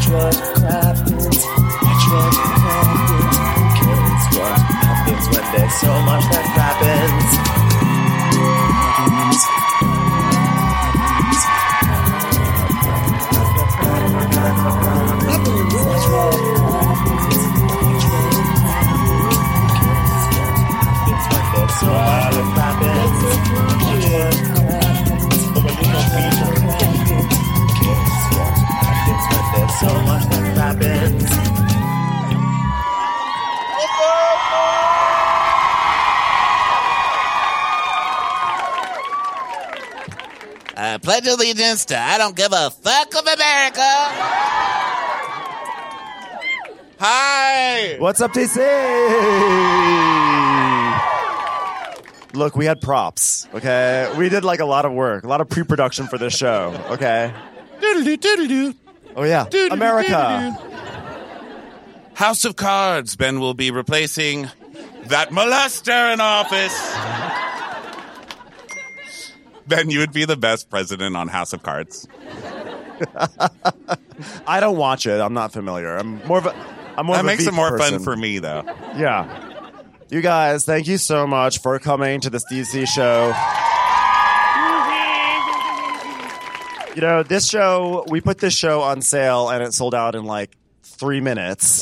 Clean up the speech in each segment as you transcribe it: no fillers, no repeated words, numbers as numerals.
what happens. Watch what happens. Who cares what happens when there's so much that happens? So much that happens. I pledge allegiance to I don't give a fuck of America. Hi. What's up, DC? Look, we had props, okay? We did like a lot of work, a lot of pre-production for this show, okay? Oh, yeah. America. House of Cards. Ben will be replacing that molester in office. Ben, you would be the best president on House of Cards. I don't watch it. I'm not familiar. I'm more of a That makes Veep it more person. fun for me, though. Yeah. You guys, thank you so much for coming to this DC show. You know, this show, we put this show on sale and it sold out in like 3 minutes.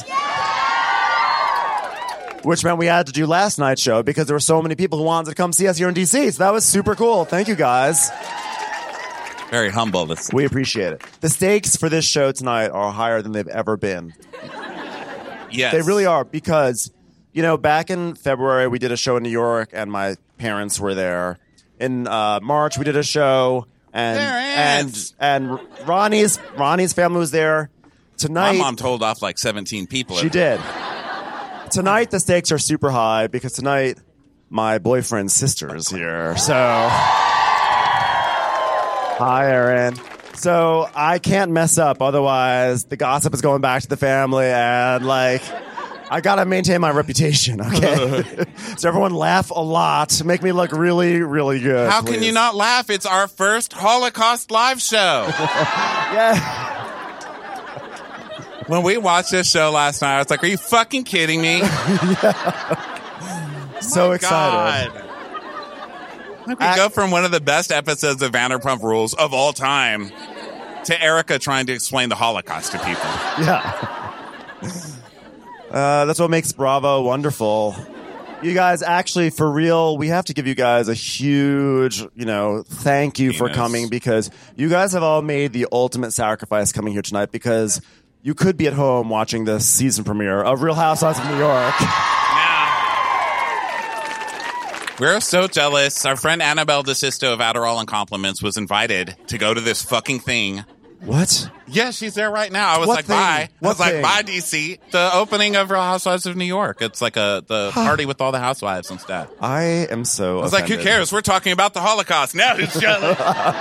Which meant we had to do last night's show because there were so many people who wanted to come see us here in DC. So that was super cool. Thank you, guys. Very humble. We appreciate it. The stakes for this show tonight are higher than they've ever been. Yes. They really are because, you know, back in February, we did a show in New York and my parents were there. In March, we did a show and Ronnie's family was there. Tonight, my mom told off like 17 people. She did. Tonight, the stakes are super high because tonight, my boyfriend's sister is here. So, hi, Erin. So, I can't mess up. Otherwise, the gossip is going back to the family and, like, I gotta maintain my reputation, okay? So, everyone laugh a lot. Make me look really, really good. How please. can you not laugh? It's our first Holocaust live show. Yeah. When we watched this show last night, I was like, are you fucking kidding me? So excited. Like we go from one of the best episodes of Vanderpump Rules of all time to Erica trying to explain the Holocaust to people. Yeah. That's what makes Bravo wonderful. You guys, actually, for real, we have to give you guys a huge, thank you for coming because you guys have all made the ultimate sacrifice coming here tonight because you could be at home watching the season premiere of Real Housewives of New York. We're so jealous. Our friend Annabelle DeSisto of Adderall and Compliments was invited to go to this fucking thing. What? Yeah, she's there right now. I was What like, thing? bye. What thing? Bye, DC. The opening of Real Housewives of New York. It's like the party with all the housewives and stuff. I am so I was like, who cares? We're talking about the Holocaust. Now who's jealous?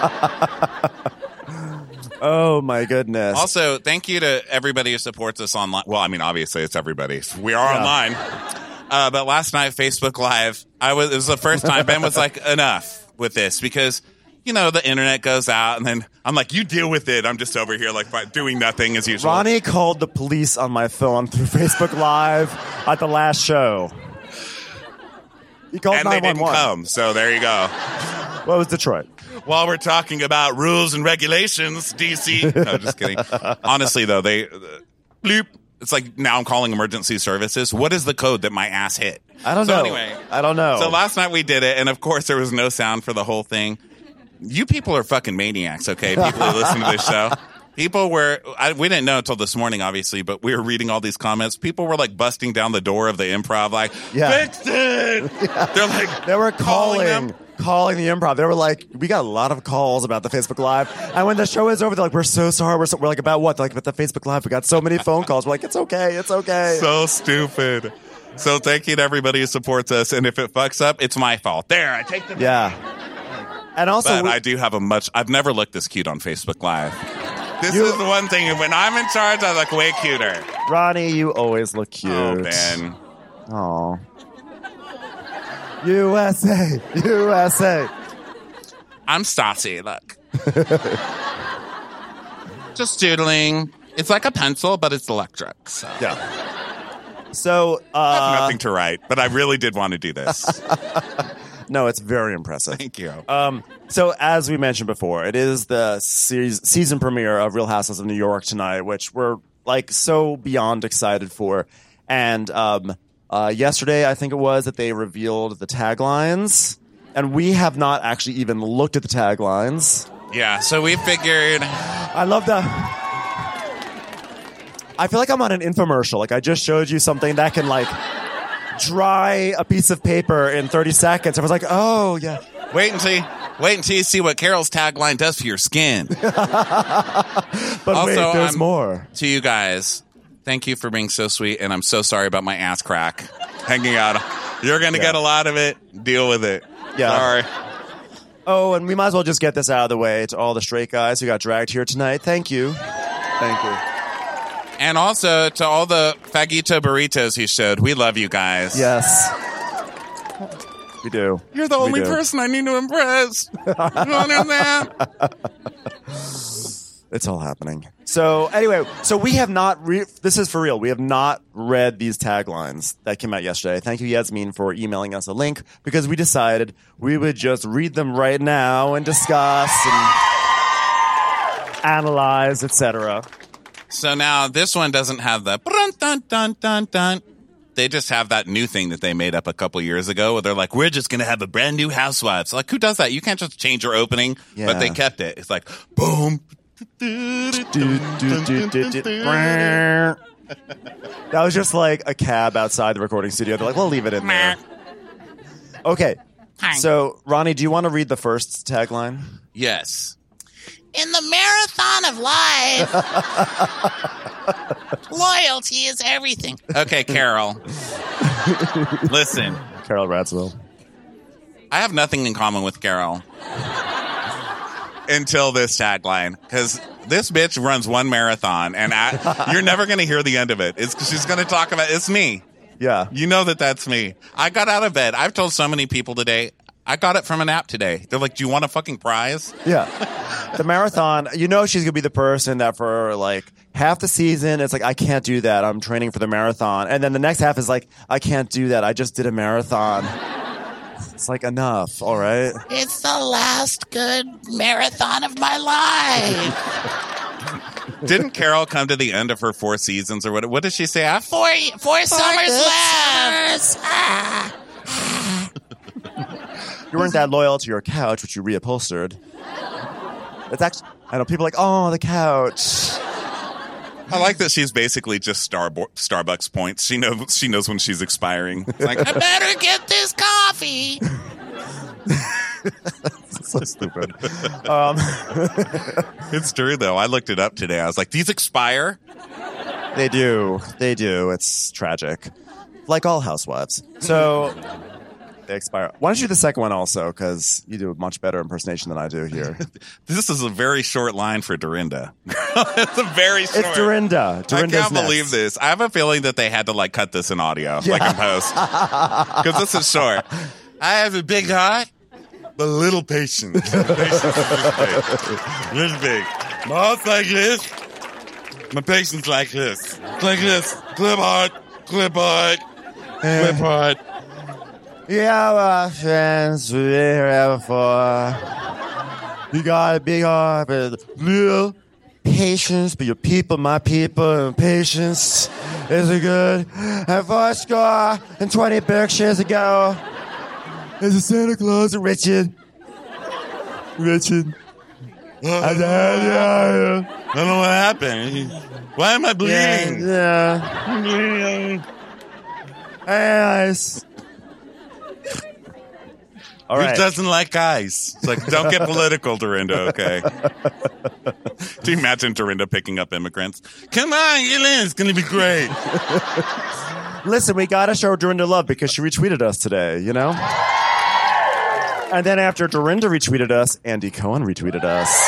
Oh, my goodness. Also, thank you to everybody who supports us online. Well, I mean, obviously, it's everybody. We are online. But last night, Facebook Live, it was the first time Ben was like, enough with this because, the internet goes out and then I'm like, you deal with it. I'm just over here like doing nothing as usual. Ronnie called the police on my phone through Facebook Live at the last show. He called 911. And they didn't come, so there you go. What was Detroit? While we're talking about rules and regulations, DC. No, just kidding. Honestly, though, bloop. It's like now I'm calling emergency services. What is the code that my ass hit? I don't know. Anyway, I don't know. So last night we did it, and of course there was no sound for the whole thing. You people are fucking maniacs, okay? People who listen to this show. People were, we didn't know until this morning, obviously, but we were reading all these comments. People were like busting down the door of the Improv, like, fix it! Yeah. They're like, they were calling them. Calling the Improv. They were like, we got a lot of calls about the Facebook Live. And when the show is over, they're like, we're so sorry. We're like, about what? They're like, about the Facebook Live. We got so many phone calls. We're like, it's okay. It's okay. So stupid. So thank you to everybody who supports us. And if it fucks up, it's my fault. There, I take the... Yeah. And also... But I do have I've never looked this cute on Facebook Live. This is the one thing. When I'm in charge, I look way cuter. Ronnie, you always look cute. Oh, Ben. Oh. USA. USA. I'm Stassi, look. Just doodling. It's like a pencil, but it's electric. So. Yeah. So I have nothing to write, but I really did want to do this. No, it's very impressive. Thank you. So as we mentioned before, it is the season premiere of Real Housewives of New York tonight, which we're like so beyond excited for. And yesterday, I think it was, that they revealed the taglines, and we have not actually even looked at the taglines. Yeah, so we figured. I love that. I feel like I'm on an infomercial. Like I just showed you something that can like dry a piece of paper in 30 seconds. I was like, oh yeah. Wait until you see what Carol's tagline does for your skin. But also, wait, there's more. To you guys, thank you for being so sweet, and I'm so sorry about my ass crack hanging out. You're going to get a lot of it. Deal with it. Yeah. Sorry. Oh, and we might as well just get this out of the way to all the straight guys who got dragged here tonight. Thank you. Thank you. And also to all the fagita burritos he showed. We love you guys. Yes. We do. You're the only person I need to impress. You understand? It's all happening. So anyway, so we have not, this is for real, we have not read these taglines that came out yesterday. Thank you, Yasmin, for emailing us a link, because we decided we would just read them right now and discuss and analyze, etc. So now this one doesn't have the dun dun dun dun. They just have that new thing that they made up a couple years ago where they're like, we're just going to have a brand new Housewives. Like, who does that? You can't just change your opening, but they kept it. It's like, boom. That was just like a cab outside the recording studio. They're like, we'll leave it in there. Okay. So, Ronnie, do you want to read the first tagline? Yes. In the marathon of life, loyalty is everything. Okay, Carol. Listen. Carol Radswell. I have nothing in common with Carol until this tagline, because this bitch runs one marathon, and you're never going to hear the end of it. She's going to talk about, it's me. Yeah. You know that's me. I got out of bed. I've told so many people today, I got it from a nap today. They're like, do you want a fucking prize? Yeah. The marathon, you know she's going to be the person that for like half the season, it's like, I can't do that. I'm training for the marathon. And then the next half is like, I can't do that. I just did a marathon. It's like, enough, all right? It's the last good marathon of my life. Didn't Carol come to the end of her 4 seasons, or what did she say? Four summers left. You weren't that loyal to your couch, which you reupholstered. It's actually, I know people are like, oh, the couch. I like that she's basically just Starbucks points. She knows when she's expiring. It's like, I better get this coffee. So stupid. It's true, though. I looked it up today. I was like, these expire? They do. It's tragic. Like all housewives. So they expire. Why don't you do the second one also? Because you do a much better impersonation than I do here. This is a very short line for Dorinda. It's a very short. It's Dorinda. I can't believe this. I have a feeling that they had to like cut this in audio, like in post. Because this is short. I have a big heart, but little patience. Patience is this big. My heart's like this. My patience like this. It's like this. Clip heart. Clip heart. Clip heart. Yeah, friends, we're here before. You got a big heart, but little patience, but your people, my people, and patience is a good. And 4 score and 20 Berkshires ago, there's a Santa Claus and Richard. I don't know what happened. Why am I bleeding? Yeah. I'm bleeding. Nice. All right. Who doesn't like ice? It's like, don't get political, Dorinda, okay? Do you imagine Dorinda picking up immigrants? Come on, get in. It's going to be great. Listen, we got to show Dorinda love because she retweeted us today, you know? And then after Dorinda retweeted us, Andy Cohen retweeted us.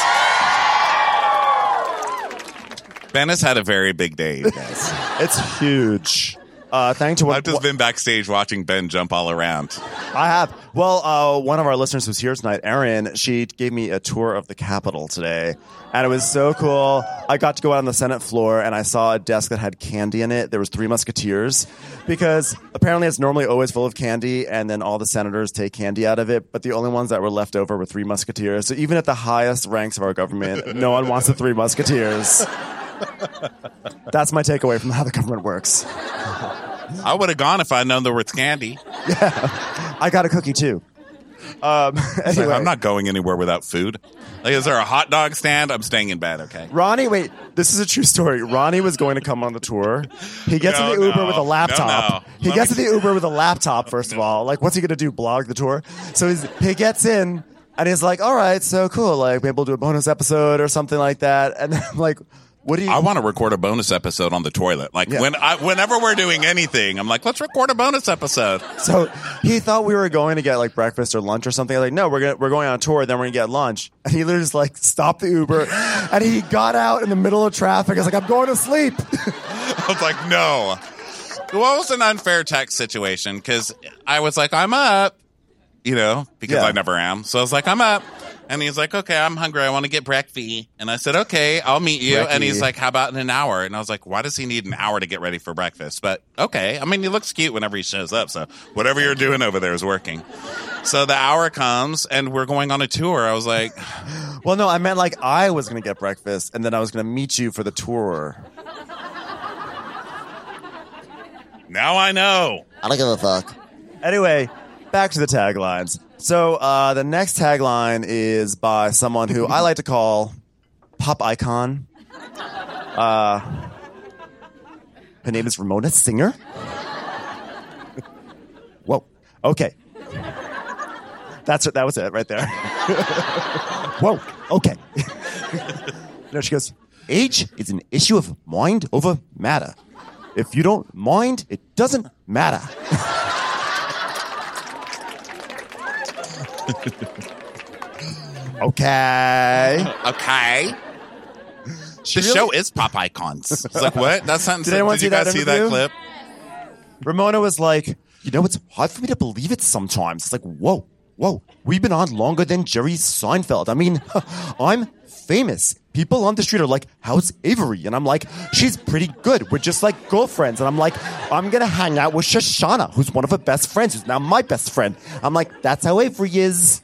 Ben has had a very big day, you guys. It's huge. Thanks to I've just been backstage watching Ben jump all around. I have. Well, one of our listeners who's here tonight, Erin, she gave me a tour of the Capitol today, and it was so cool. I got to go out on the Senate floor, and I saw a desk that had candy in it. There was 3 Musketeers, because apparently it's normally always full of candy, and then all the senators take candy out of it, but the only ones that were left over were 3 Musketeers. So even at the highest ranks of our government, no one wants the 3 Musketeers. That's my takeaway from how the government works. I would have gone if I'd known there was candy. Yeah, I got a cookie too. Anyway. I'm not going anywhere without food. Like, is there a hot dog stand? I'm staying in bed, okay? Ronnie, wait, this is a true story. Ronnie was going to come on the tour. He gets in the Uber with a laptop. He gets in the Uber with a laptop, first of all. Like, what's he going to do, blog the tour? So he gets in, and he's like, all right, so cool. Like, maybe we'll do a bonus episode or something like that. And then I'm like, what do you... I want to record a bonus episode on the toilet. Like, whenever we're doing anything, I'm like, let's record a bonus episode. So he thought we were going to get, like, breakfast or lunch or something. I'm like, no, we're going on a tour, then we're going to get lunch. And he literally just, like, stopped the Uber, and he got out in the middle of traffic. I was like, I'm going to sleep. I was like, no. Well, it was an unfair text situation, because I was like, I'm up, because I never am. So I was like, I'm up. And he's like, okay, I'm hungry. I want to get breakfast. And I said, okay, I'll meet you. And he's like, how about in an hour? And I was like, why does he need an hour to get ready for breakfast? But okay. I mean, he looks cute whenever he shows up. So whatever you're doing over there is working. So the hour comes and we're going on a tour. I was like, well, no, I meant like I was going to get breakfast and then I was going to meet you for the tour. Now I know. I don't give a fuck. Anyway, back to the taglines. So the next tagline is by someone who I like to call pop icon. Her name is Ramona Singer. Whoa. Okay. That was it right there. Whoa. Okay. No, she goes, age is an issue of mind over matter. If you don't mind, it doesn't matter. Okay. The show is pop icons. It's like, what? That's not. Did you guys see that clip? Ramona was like, it's hard for me to believe it sometimes. It's like, whoa. We've been on longer than Jerry Seinfeld. I mean, I'm famous. People on the street are like, how's Avery? And I'm like, she's pretty good. We're just like girlfriends. And I'm like, I'm going to hang out with Shoshana, who's one of her best friends, who's now my best friend. I'm like, that's how Avery is.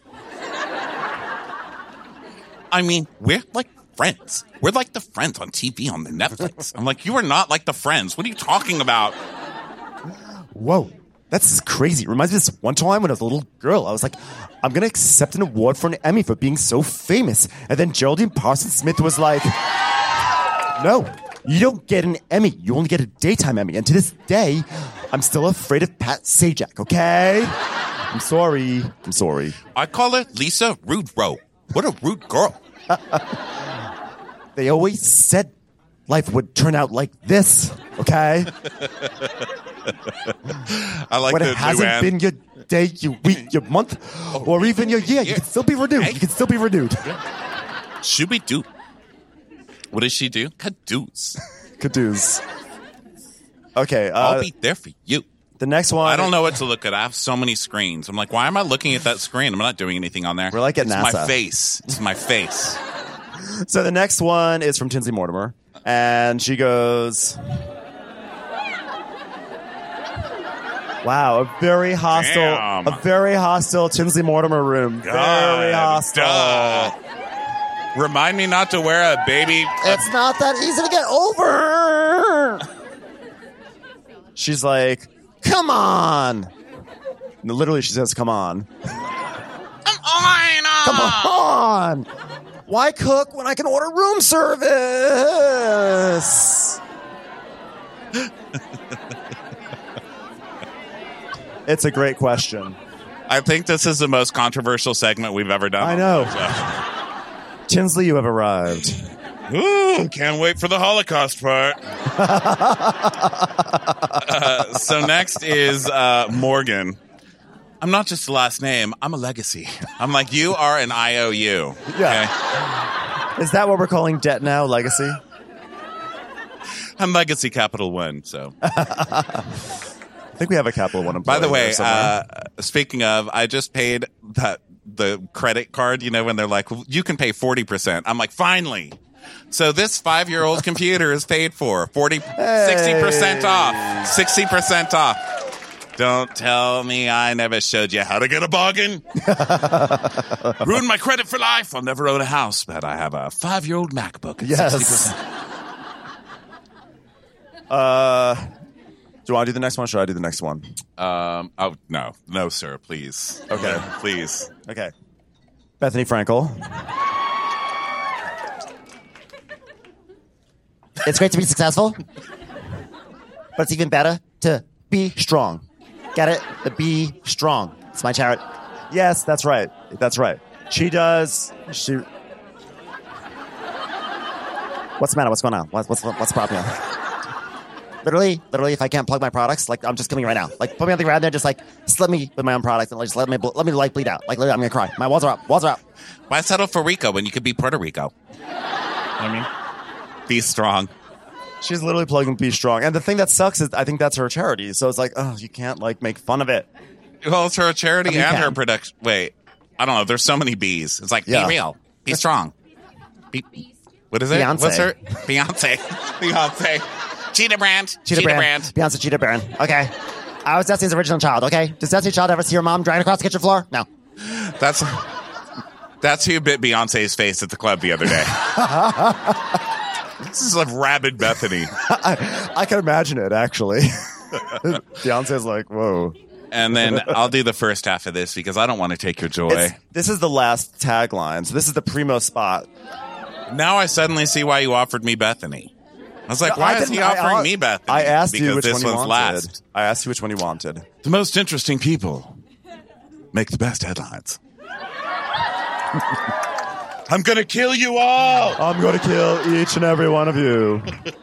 I mean, we're like friends. We're like the friends on TV on the Netflix. I'm like, you are not like the friends. What are you talking about? Whoa. That's crazy. It reminds me of this one time when I was a little girl. I was like, I'm going to accept an award for an Emmy for being so famous. And then Geraldine Parsons Smith was like, no, you don't get an Emmy. You only get a daytime Emmy. And to this day, I'm still afraid of Pat Sajak, okay? I'm sorry. I call her Lisa Rudrow. What a rude girl. They always said life would turn out like this, okay? I like when the it hasn't been your day, your week, your month, or even your year, you can still be renewed. You can still be renewed. Shooby-doo. What does she do? Cadoos. Okay. I'll be there for you. The next one. I don't know what to look at. I have so many screens. I'm like, why am I looking at that screen? I'm not doing anything on there. We're like at NASA. It's my face. So the next one is from Tinsley Mortimer. And she goes... Wow, a very hostile Tinsley Mortimer room. God, very hostile. Duh. Remind me not to wear a baby. It's not that easy to get over. She's like, come on. No, literally, she says, come on. Come on. Why cook when I can order room service? It's a great question. I think this is the most controversial segment we've ever done. I know. Tinsley, you have arrived. Ooh, can't wait for the Holocaust part. So next is Morgan. I'm not just a last name. I'm a legacy. I'm like, you are an IOU. Yeah. Okay? Is that what we're calling debt now, legacy? I'm Legacy Capital One, so. I think we have a Capital One employee. By the way, somewhere. speaking of, I just paid the credit card, when they're like, you can pay 40%. I'm like, finally. So this 5-year-old computer is paid for 60% off. 60% off. Don't tell me I never showed you how to get a bargain. Ruined my credit for life. I'll never own a house, but I have a 5-year-old MacBook at Yes. 60%. Do you want to do the next one? Or should I do the next one? Oh, no, sir, please. Okay. No, please. Okay. Bethany Frankel. It's great to be successful, but it's even better to be strong. Get it? To be strong. It's my charity. Yes, that's right. That's right. She does. What's the matter? What's going on? What's the problem here? Literally, if I can't plug my products, like I'm just coming right now. Like put me on the ground there, just like slip me with my own product and just let me like bleed out. Like literally, I'm gonna cry. My walls are up. Walls are up. Why settle for Rico when you could be Puerto Rico? Be strong. She's literally plugging Be Strong. And the thing that sucks is I think that's her charity. So it's like, oh, you can't like make fun of it. Well, it's her charity You and can. her production. Wait, I don't know. There's so many B's. It's like, Yeah. be real. Be strong. What is it? Beyonce. What's her? Beyonce. Cheetah brand. Beyonce Cheetah Brand. Okay. I was Destiny's original child, okay? Does Destiny's Child ever see her mom dragging across the kitchen floor? No. That's who bit Beyonce's face at the club the other day. This is like rabid Bethany. I can imagine it, actually. Beyonce's like, whoa. And then I'll do the first half of this because I don't want to take your joy. This is the last tagline. So this is the primo spot. Now I suddenly see why you offered me Bethany. I was like, why is he offering me Bethany? I asked you which this one you one's wanted. last. I asked you which one you wanted. The most interesting people make the best headlines. I'm going to kill you all. I'm going to kill each and every one of you.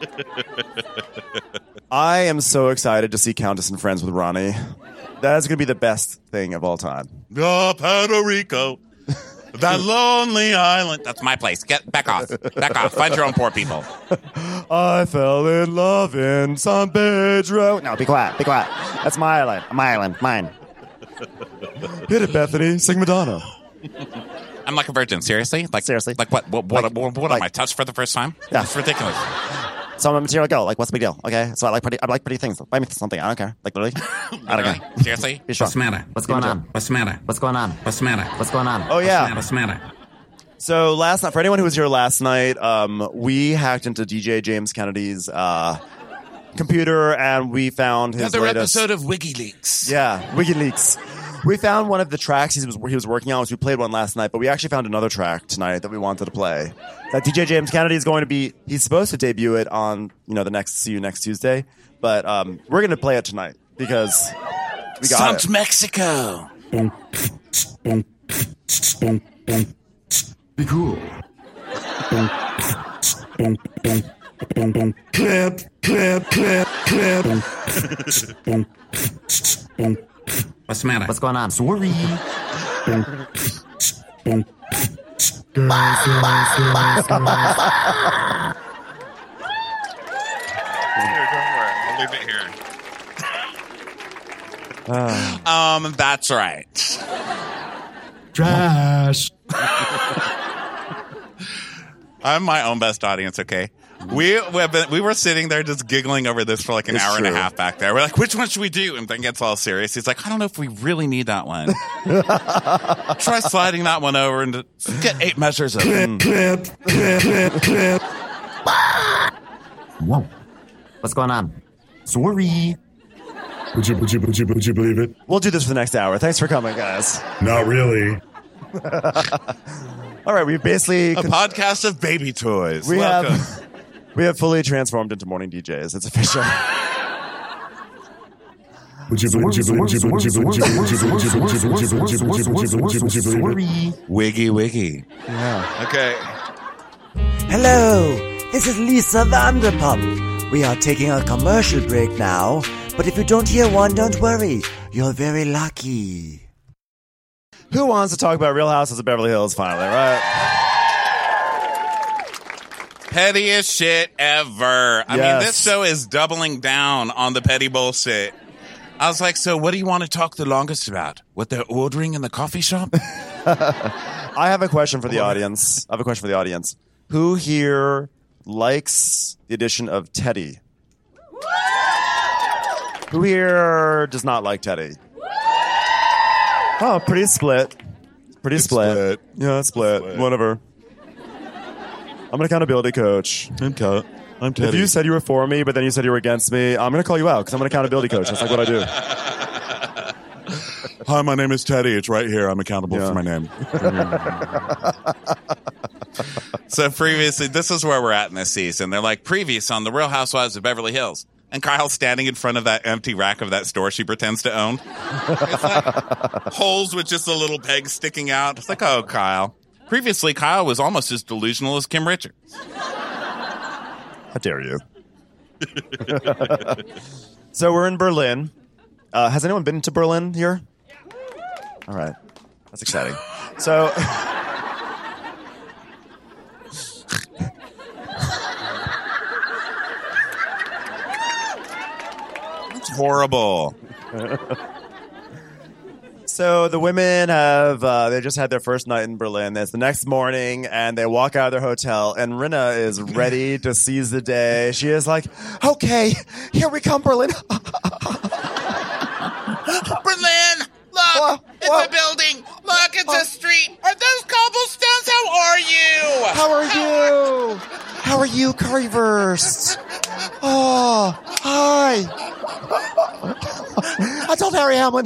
I am so excited to see Countess and Friends with Ronnie. That is going to be the best thing of all time. Oh, Puerto Rico. That lonely island. That's my place. Get back off. Back off. Find your own poor people. I fell in love in San Pedro. No, be quiet. Be quiet. That's my island. My island. Mine. Hit it, Bethany. Sing Madonna. I'm like a virgin. Seriously? Seriously? Like what? What am I touched for the first time? Yeah. It's ridiculous. So I'm a material girl. Like, what's the big deal? Okay. So I like pretty things. Buy me something. I don't care. Like, literally. I don't care. Seriously? Be strong. What's the matter? What's going on? What's the matter? What's going on? What's the matter? What's going on? Oh, yeah. What's the matter? So last night, for anyone who was here last night, we hacked into DJ James Kennedy's computer and we found his Another latest episode of WikiLeaks. Yeah, WikiLeaks. We found one of the tracks he was working on. So we played one last night, but we actually found another track tonight that we wanted to play. That DJ James Kennedy is going to be. He's supposed to debut it on the next See You Next Tuesday, but we're going to play it tonight because we got it. Mexico. Be cool. Clip. What's the matter? What's going on? Sorry. Here, go for it. I'll leave it here. That's right. Trash. I'm my own best audience, okay? We were sitting there just giggling over this for like an It's hour and a true. half back there. We're like, which one should we do? And then gets all serious. He's like, I don't know if we really need that one. Try sliding that one over and get 8 measures of Clip. Whoa. What's going on? Sorry. Would you believe it? We'll do this for the next hour. Thanks for coming, guys. Not really. All right, we basically a podcast of baby toys. we Welcome. have fully transformed into morning DJs. It's official. Wiggy wiggy. Yeah. Okay. Hello, this is Lisa Vanderpump. We are taking a commercial break now, but if you don't hear one, don't worry. You're very lucky. Who wants to talk about Real Houses of Beverly Hills finally, right? Pettiest shit ever. I mean, Yes. this show is doubling down on the petty bullshit. I was like, so what do you want to talk the longest about? What they're ordering in the coffee shop? I have a question for the audience. Who here likes the addition of Teddy? Who here does not like Teddy? Oh, pretty split. split. Yeah, split. Whatever. I'm an accountability coach. I'm Teddy. If you said you were for me, but then you said you were against me, I'm going to call you out because I'm an accountability coach. That's like what I do. Hi, my name is Teddy. It's right here. I'm accountable for my name. So previously, this is where we're at in this season. They're like, previous on The Real Housewives of Beverly Hills. And Kyle's standing in front of that empty rack of that store she pretends to own. It's like holes with just a little peg sticking out. It's like, oh, Kyle. Previously, Kyle was almost as delusional as Kim Richards. How dare you? So we're in Berlin. Has anyone been to Berlin here? All right. That's exciting. So... It's horrible. So the women have, they just had their first night in Berlin. It's the next morning, and they walk out of their hotel, and Rinna is ready to seize the day. She is like, okay, here we come, Berlin. Berlin! Look! It's a building! Look, it's a street! Are those cobblestones? How are you? How are you? How are you, Currywurst? Oh, hi. I told Harry Hamlin,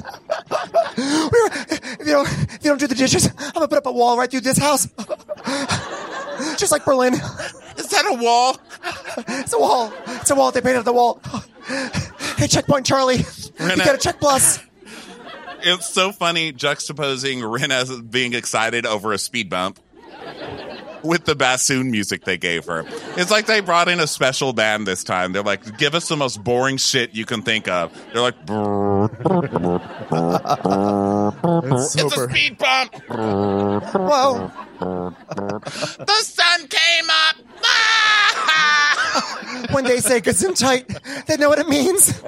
if you don't do the dishes, I'm going to put up a wall right through this house. Just like Berlin. Is that a wall? It's a wall. It's a wall. They painted the wall. Hey, Checkpoint Charlie. You got a check plus. It's so funny juxtaposing Rinna being excited over a speed bump with the bassoon music they gave her. It's like they brought in a special band this time. They're like, give us the most boring shit you can think of. They're like, it's a speed bump. Whoa. The sun came up. When they say Gesundheit, they know what it means.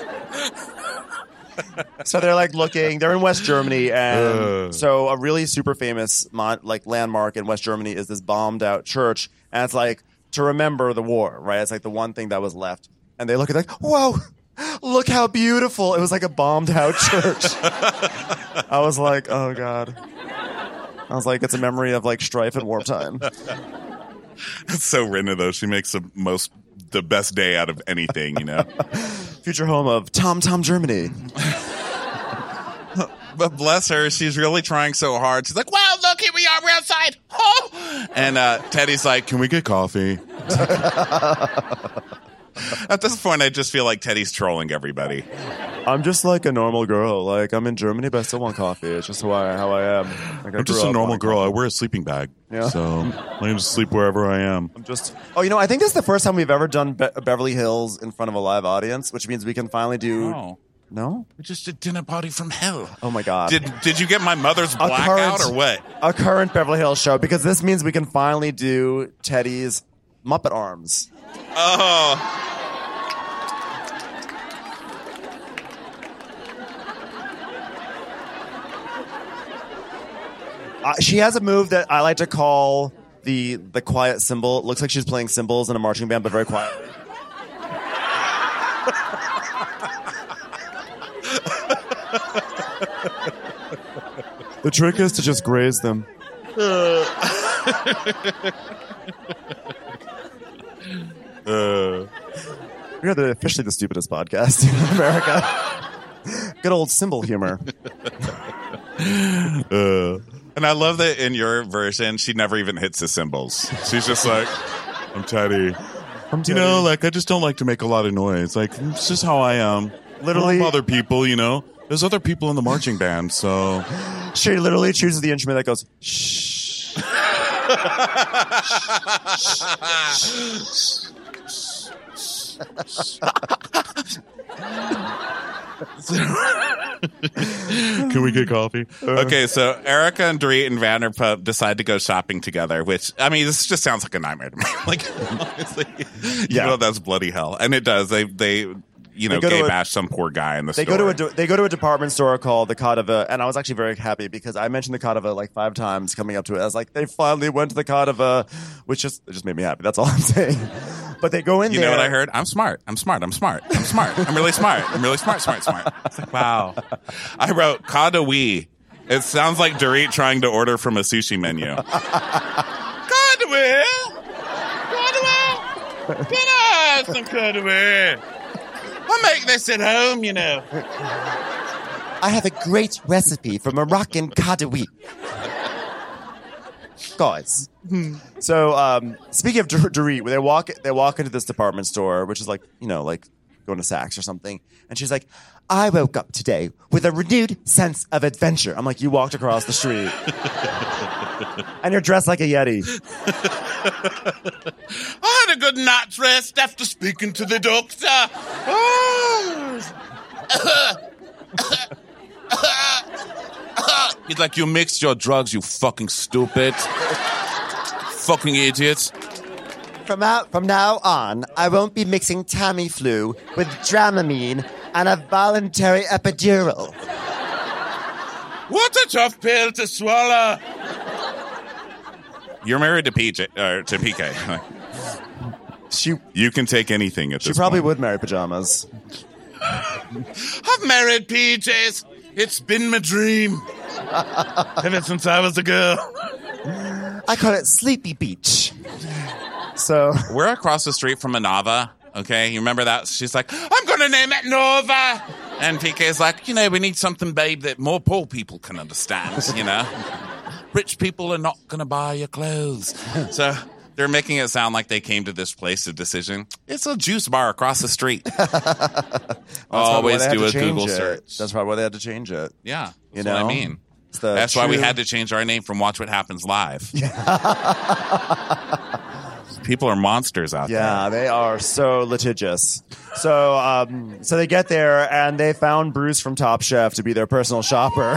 So they're like looking. They're in West Germany, and so a really super famous landmark in West Germany is this bombed out church, and it's like to remember the war, right? It's like the one thing that was left, and they look at it like, whoa, look how beautiful! It was like a bombed out church. I was like, oh god. I was like, it's a memory of like strife and wartime. It's so Rinna though. She makes the best day out of anything, you know. Future home of Tom Germany. But bless her, she's really trying so hard. She's like, wow, look, here we are, we're outside. Oh! And Teddy's like, can we get coffee? At this point, I just feel like Teddy's trolling everybody. I'm just like a normal girl. Like, I'm in Germany, but I still want coffee. It's just how I am. Like, I'm just a normal girl. I wear a sleeping bag. Yeah. So I can just sleep wherever I am. Oh, I think this is the first time we've ever done Beverly Hills in front of a live audience, which means we can finally do... Oh. No? We just did Dinner Party from Hell. Oh, my God. Did you get my mother's blackout or what? A current Beverly Hills show, because this means we can finally do Teddy's Muppet Arms. Oh. She has a move that I like to call the quiet cymbal. It looks like she's playing cymbals in a marching band, but very quietly. The trick is to just graze them. You're officially the stupidest podcast in America. Good old cymbal humor. And I love that in your version, she never even hits the cymbals. She's just like, I'm Teddy. You know, like, I just don't like to make a lot of noise. Like, it's just how I am. Literally. Other people, you know. There's other people in the marching band, so. She literally chooses the instrument that goes, shh. Can we get coffee? Okay, so Erica and Dorit and Vanderpump decide to go shopping together, which, I mean, this just sounds like a nightmare to me. Like, honestly, you know, that's bloody hell. And it does. They gay bash some poor guy in the store. They go to a department store called the Cordova, and I was actually very happy because I mentioned the Cordova like 5 times coming up to it. I was like, they finally went to the Cordova, which it just made me happy. That's all I'm saying. But they go in there. You know what I heard? I'm smart. I'm really smart. Smart. It's like, wow. I wrote Cordova. It sounds like Dorit trying to order from a sushi menu. Cordova. Get us some Cordova. I'll make this at home, you know. I have a great recipe for Moroccan Cordova. Guys. So, speaking of Dorit, they walk into this department store, which is like, you know, like going to Saks or something. And she's like, I woke up today with a renewed sense of adventure. I'm like, you walked across the street. And you're dressed like a Yeti. I had a good night's rest after speaking to the doctor. He's like, you mixed your drugs, you fucking stupid. Fucking idiots. From now on, I won't be mixing Tamiflu with Dramamine and a voluntary epidural. What a tough pill to swallow. You're married to PK. You can take anything at this point. She probably would marry pajamas. I've married PJs. It's been my dream. Ever since I was a girl. I call it Sleepy Beach. So we're across the street from a Nava. Okay, you remember that? She's like, I'm going to name it Nova. And PK's like, you know, we need something, babe, that more poor people can understand, you know? Rich people are not going to buy your clothes. So they're making it sound like they came to this place of decision. It's a juice bar across the street. Always do a Google search. That's probably why they had to change it. Yeah, that's what I mean. That's why we had to change our name from Watch What Happens Live. People are monsters out there. Yeah, they are so litigious. So they get there, and they found Bruce from Top Chef to be their personal shopper.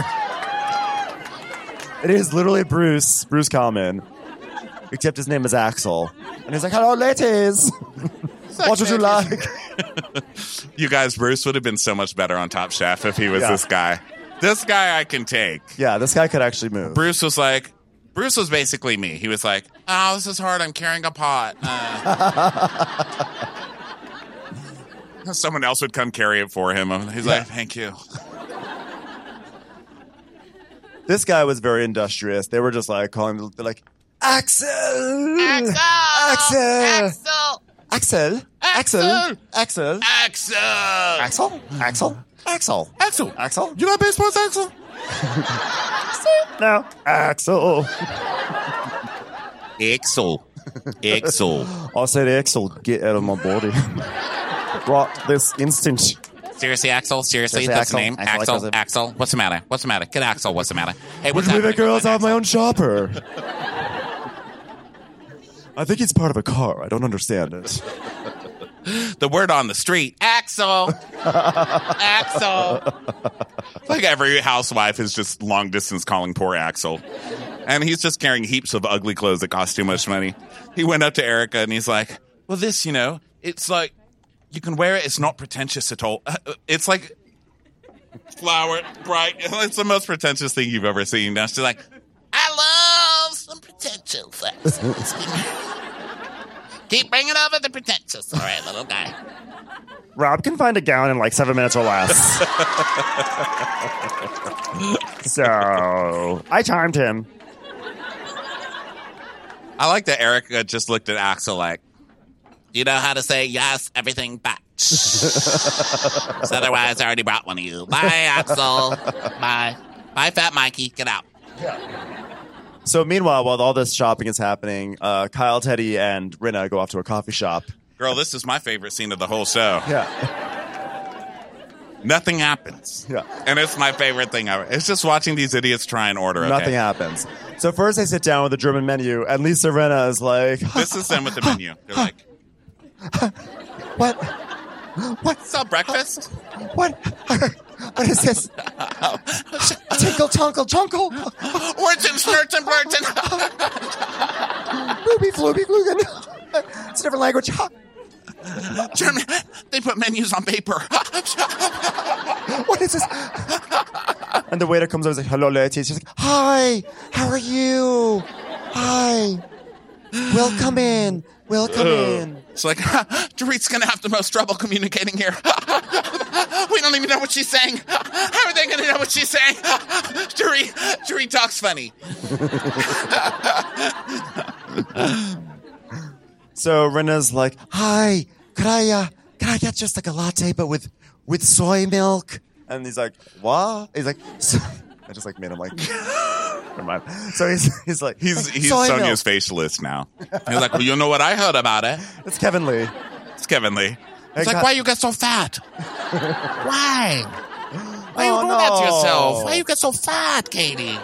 It is literally Bruce Kalman, except his name is Axel. And he's like, hello, ladies. What would you like? You guys, Bruce would have been so much better on Top Chef if he was this guy. This guy I can take. Yeah, this guy could actually move. Bruce was basically me. He was like, oh, this is hard. I'm carrying a pot. Someone else would come carry it for him. He's like, thank you. This guy was very industrious. They were just like calling him, they're like, Axel! Axel! Axel! Axel! Axel! Axel? You got baseball, Axel? No. Axel. Axel. I said, Axel, get out of my body. Right this instant. Seriously, Axel? Seriously, that's the name? Axel? What's the matter? Get Axel, what's the matter? Hey, Would you believe that girl's out my own shopper? I think it's part of a car. I don't understand it. The word on the street, Axel. Like every housewife is just long distance calling poor Axel. And he's just carrying heaps of ugly clothes that cost too much money. He went up to Erica and he's like, well, this, you know, it's like, you can wear it. It's not pretentious at all. It's like flower, bright. It's the most pretentious thing you've ever seen. Now she's like, I love some pretentious. Keep bringing over the pretentious. All right, little guy. Rob can find a gown in like 7 minutes or less. So I timed him. I like that Erica just looked at Axel like, you know how to say yes, everything but. So otherwise, I already brought one of you. Bye, Axel. Bye. Bye, Fat Mikey. Get out. So meanwhile, while all this shopping is happening, Kyle, Teddy, and Rinna go off to a coffee shop. Girl, this is my favorite scene of the whole show. Yeah. Nothing happens. Yeah. And it's my favorite thing ever. It's just watching these idiots try and order. Nothing happens. So first they sit down with the German menu, and Lisa Rinna is like... This is them with the menu. They're like... What? What's up, breakfast? What? What is this? Tinkle, tunkle, chunkle. Orton, Snurton, Blurton. Ruby, flooby, glugan. It's a different language. German, they put menus on paper. What is this? And the waiter comes over and is like, hello, ladies. She's like, hi, how are you? Hi. Welcome in. Welcome in. It's like, Dorit's going to have the most trouble communicating here. We don't even know what she's saying. How are they going to know what she's saying? Dorit talks funny. So Rinna's like, hi, could I get just like a latte, but with soy milk? And he's like, what? He's like, I just like made him like, never mind. So he's like, He's soy Sonia's milk. facialist now. He's like, well, you know what I heard about it? It's Kevin Lee. It's Kevin Lee. It's like, why you get so fat? Why? Why you do that to yourself? Why you get so fat, Katie?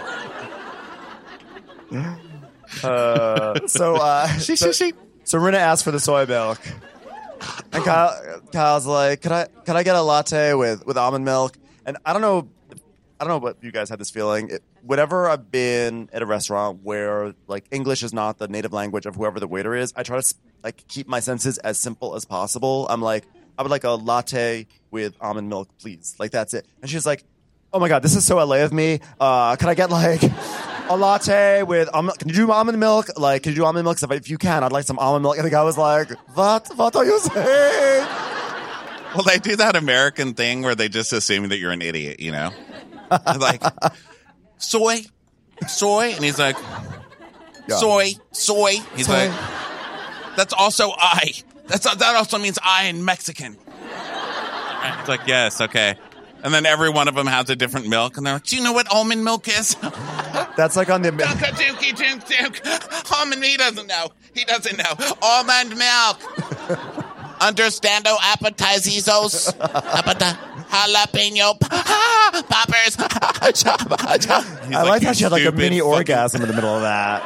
So Rinna asked for the soy milk, and Kyle's like, "Can I get a latte with almond milk?" And I don't know what you guys had this feeling. Whenever I've been at a restaurant where like English is not the native language of whoever the waiter is, I try to like keep my senses as simple as possible. I'm like, I would like a latte with almond milk, please. Like that's it. And she's like, "Oh my god, this is so LA of me. Can I get like a latte with can you do almond milk? Like, can you do almond milk? If you can, I'd like some almond milk." And the guy was like, What are you saying? Well, they do that American thing where they just assume that you're an idiot, you know? Like, soy, and he's like, Yeah. soy. He's Soy. like, that's also I. That also means I in Mexican. Right? It's like, yes, okay. And then every one of them has a different milk, and they're like, do you know what almond milk is? That's like on the Dookie, Duke. Almond, he doesn't know. Almond milk. Understando appetizos. Jalapeno poppers. I like how she had like a stupid mini fucking- orgasm in the middle of that.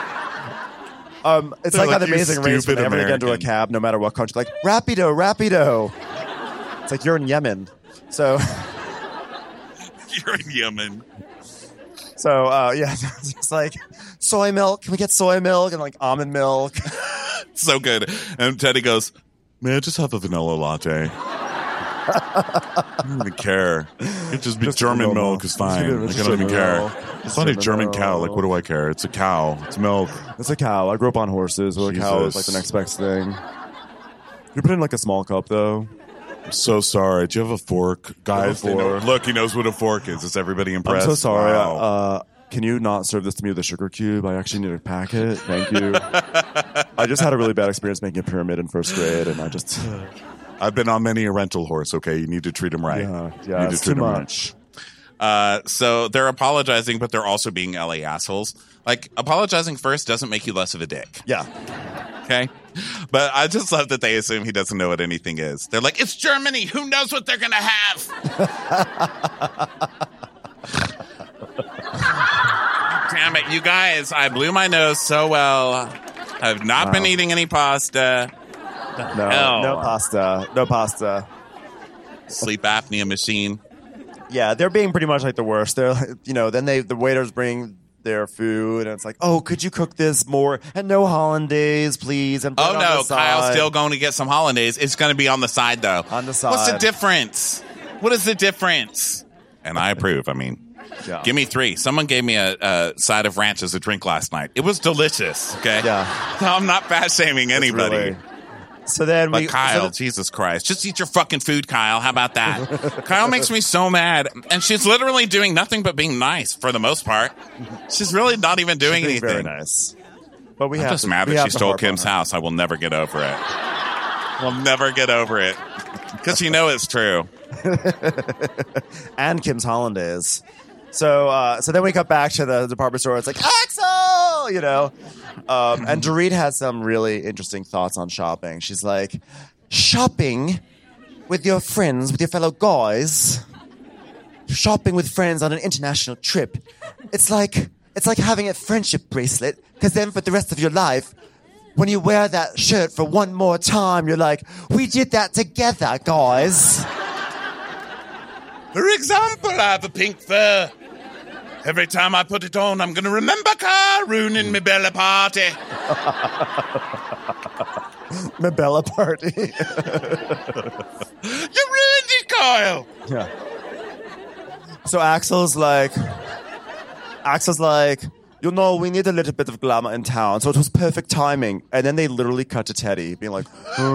It's They're like on like, The "You Amazing Race stupid whenever they get into a American." cab, no matter what country, like Rapido. It's like you're in Yemen. So You're in Yemen. yeah, it's just like soy milk. Can we get soy milk and like almond milk? So good. And Teddy goes, "May I just have a vanilla latte?" I don't even care. It just be Just German vanilla. milk is fine. Just Like, I give don't it even a care. vanilla. It's not a Just German vanilla. cow. Like, what do I care? It's a cow. It's milk. It's a cow. I grew up on horses. So a cow is like the next best thing. You put in like a small cup though. I'm so sorry. Do you have a fork? Guys, they know- fork. look, he knows what a fork is. Is everybody impressed? I'm so sorry. Wow. Can you not serve this to me with a sugar cube? I actually need a packet. Thank you. I just had a really bad experience making a pyramid in first grade, and I just I've been on many a rental horse, okay? You need to treat him right. yeah, You need to it's too treat him right. much. So they're apologizing, but they're also being LA assholes. Like, apologizing first doesn't make you less of a dick. Yeah. Okay? But I just love that they assume he doesn't know what anything is. They're like, it's Germany. Who knows what they're going to have? Damn it, you guys. I blew my nose so well. I've not been eating any pasta. No pasta. Sleep apnea machine. Yeah, they're being pretty much like the worst. They're, then the waiters bring their food, and it's like, oh, could you cook this more? And no hollandaise, please. And put Oh it on no, the side. Kyle's still going to get some hollandaise. It's going to be on the side, though. On the side. What's the difference? What is the difference? And I approve. I mean, Yeah. give me 3. Someone gave me a side of ranch as a drink last night. It was delicious. Okay. Yeah. So I'm not fat shaming anybody. Really. So then But we Kyle, so Jesus Christ, just eat your fucking food, Kyle. How about that? Kyle makes me so mad, and she's literally doing nothing but being nice for the most part. She's really not even doing being anything. very nice. But we I'm have just to, mad we that have she to stole harp on Kim's her. house. I will never get over it. We'll never get over it. Because you know it's true. And Kim's hollandaise. So then we cut back to the department store. It's like, Axel, and Dorit has some really interesting thoughts on shopping. She's like, shopping with your friends, with your fellow guys, shopping with friends on an international trip. It's like having a friendship bracelet, because then for the rest of your life, when you wear that shirt for one more time, you're like, we did that together, guys. For example, I have a pink fur. Every time I put it on, I'm going to remember Carl ruining my Bella party. My Bella party. You ruined it, Kyle. Yeah. So Axel's like, you know, we need a little bit of glamour in town, so it was perfect timing. And then they literally cut to Teddy, being like,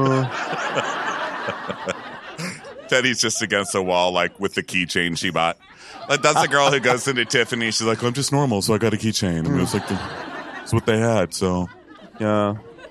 Teddy's just against the wall, like, with the keychain she bought. Like, that's the girl who goes into Tiffany. She's like, I'm just normal, so I got a keychain. And it was like, it's what they had, so. yeah.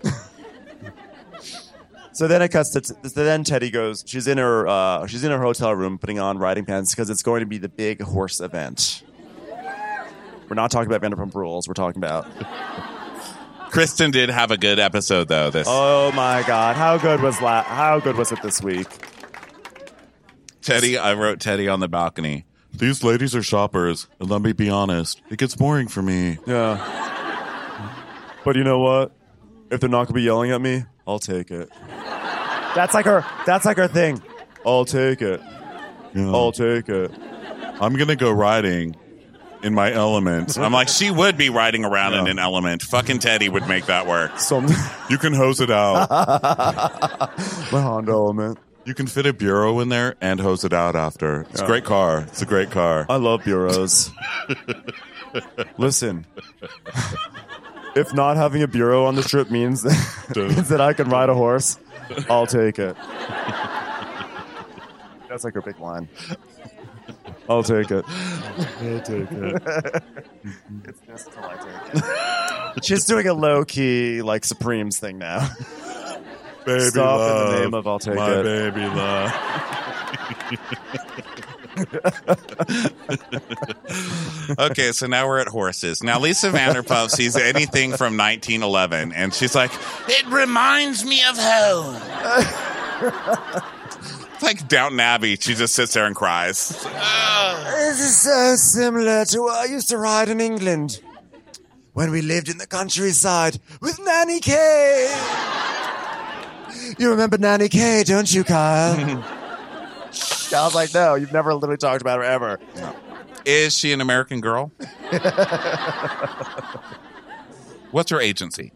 So then it cuts to, then Teddy goes, she's in her hotel room putting on riding pants because it's going to be the big horse event. We're not talking about Vanderpump Rules. We're talking about. Kristen did have a good episode, though. Oh my God. How good was it this week? Teddy, I wrote Teddy on the balcony. These ladies are shoppers, and let me be honest, it gets boring for me. Yeah. But you know what? If they're not going to be yelling at me, I'll take it. That's like her thing. I'll take it. Yeah. I'll take it. I'm going to go riding in my element. I'm like, she would be riding around in an element. Fucking Teddy would make that work. You can hose it out. My Honda Element. You can fit a bureau in there and hose it out after. It's a great car. It's a great car. I love bureaus. Listen. If not having a bureau on the trip means that I can ride a horse, I'll take it. That's like her big line. I'll take it. I'll take it. It's just till I take it. She's doing a low-key, like, Supremes thing now. Baby Stop love, in the name of I'll take my it. baby love. Okay, so now we're at horses. Now, Lisa Vanderpump sees anything from 1911, and she's like, It reminds me of home. it's like Downton Abbey. She just sits there and cries. This is so similar to what I used to ride in England when we lived in the countryside with Nanny Kay. You remember Nanny Kay, don't you, Kyle? I was like, no, you've never literally talked about her ever. No. Is she an American Girl? What's her agency?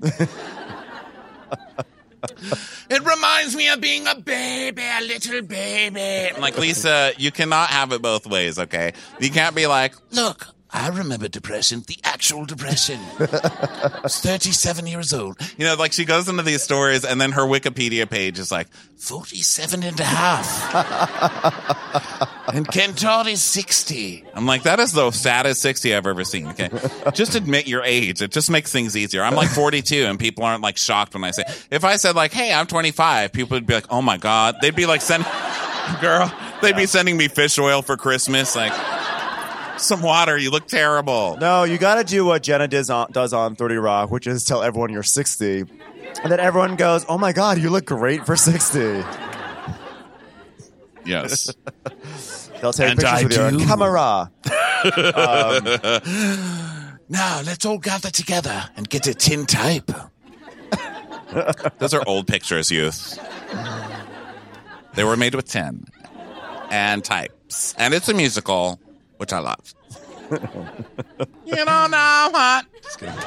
It reminds me of being a baby, a little baby. I'm like, Lisa, you cannot have it both ways, okay? You can't be like, Look, I remember depression, the actual depression. I was 37 years old. you know, like she goes into these stories and then her Wikipedia page is like, 47 and a half. And Ken Todd is 60. I'm like, that is the saddest 60 I've ever seen, okay? Just admit your age. It just makes things easier. I'm like 42 and people aren't like shocked when I say, if I said like, hey, I'm 25, people would be like, oh my God. They'd be like, they'd be sending me fish oil for Christmas. Like, some water. You look terrible. No, you got to do what Jenna does on 30 Rock, which is tell everyone you're 60. And then everyone goes, oh my God, you look great for 60. Yes. They'll take pictures with you on camera. Now, let's all gather together and get a tin type. Those are old pictures, youth. They were made with tin and types. And it's a musical, which I love. You don't know what. Just kidding.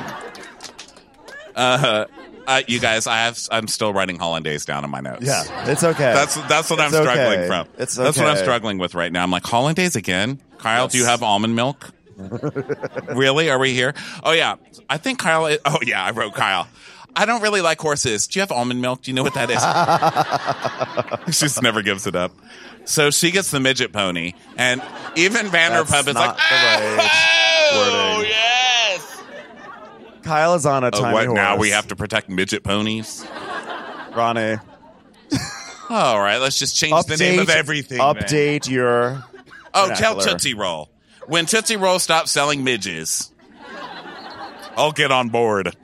You guys, I'm still writing Hollandaise down in my notes. Yeah, it's okay. That's what I'm struggling from. It's That's what I'm okay. struggling with right now. I'm like, Hollandaise again? Kyle, do you have almond milk? Really? Are we here? Oh, yeah. I think Kyle oh, yeah, I wrote Kyle. I don't really like horses. Do you have almond milk? Do you know what that is? She just never gives it up. So she gets the midget pony, and even Vanderpump is like, oh, yes! Kyle is on a tiny what, horse. now we have to protect midget ponies? Ronnie. All right, let's just change the name of everything. then. Update your... Oh, tell vernacular. Tootsie Roll. When Tootsie Roll stops selling midges, I'll get on board.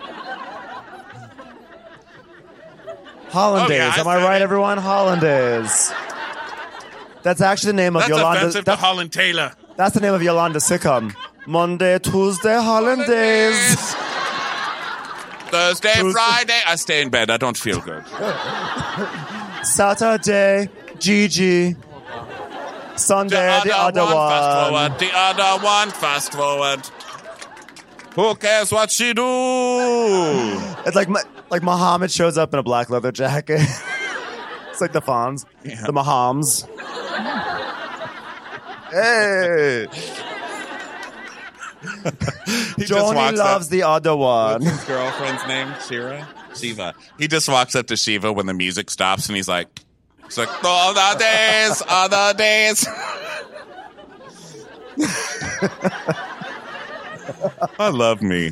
Hollandaise. Oh, yeah, I Am I said right, it. everyone? Hollandaise. That's actually the name of That's Yolanda. offensive to Holland Taylor. That's the name of Yolanda Sitcom. Monday, Tuesday, Hollandaise. Thursday, Friday, I stay in bed. I don't feel good. Saturday, Gigi. Sunday, the other one. Fast forward. The other one, fast forward. Who cares what she do? It's like Muhammad shows up in a black leather jacket. It's like the Fonz. Yeah. The Mahams. Hey! He just Joni walks loves up. the other one. What's his girlfriend's name? Shiva. He just walks up to Shiva when the music stops and he's like, other days. I love me.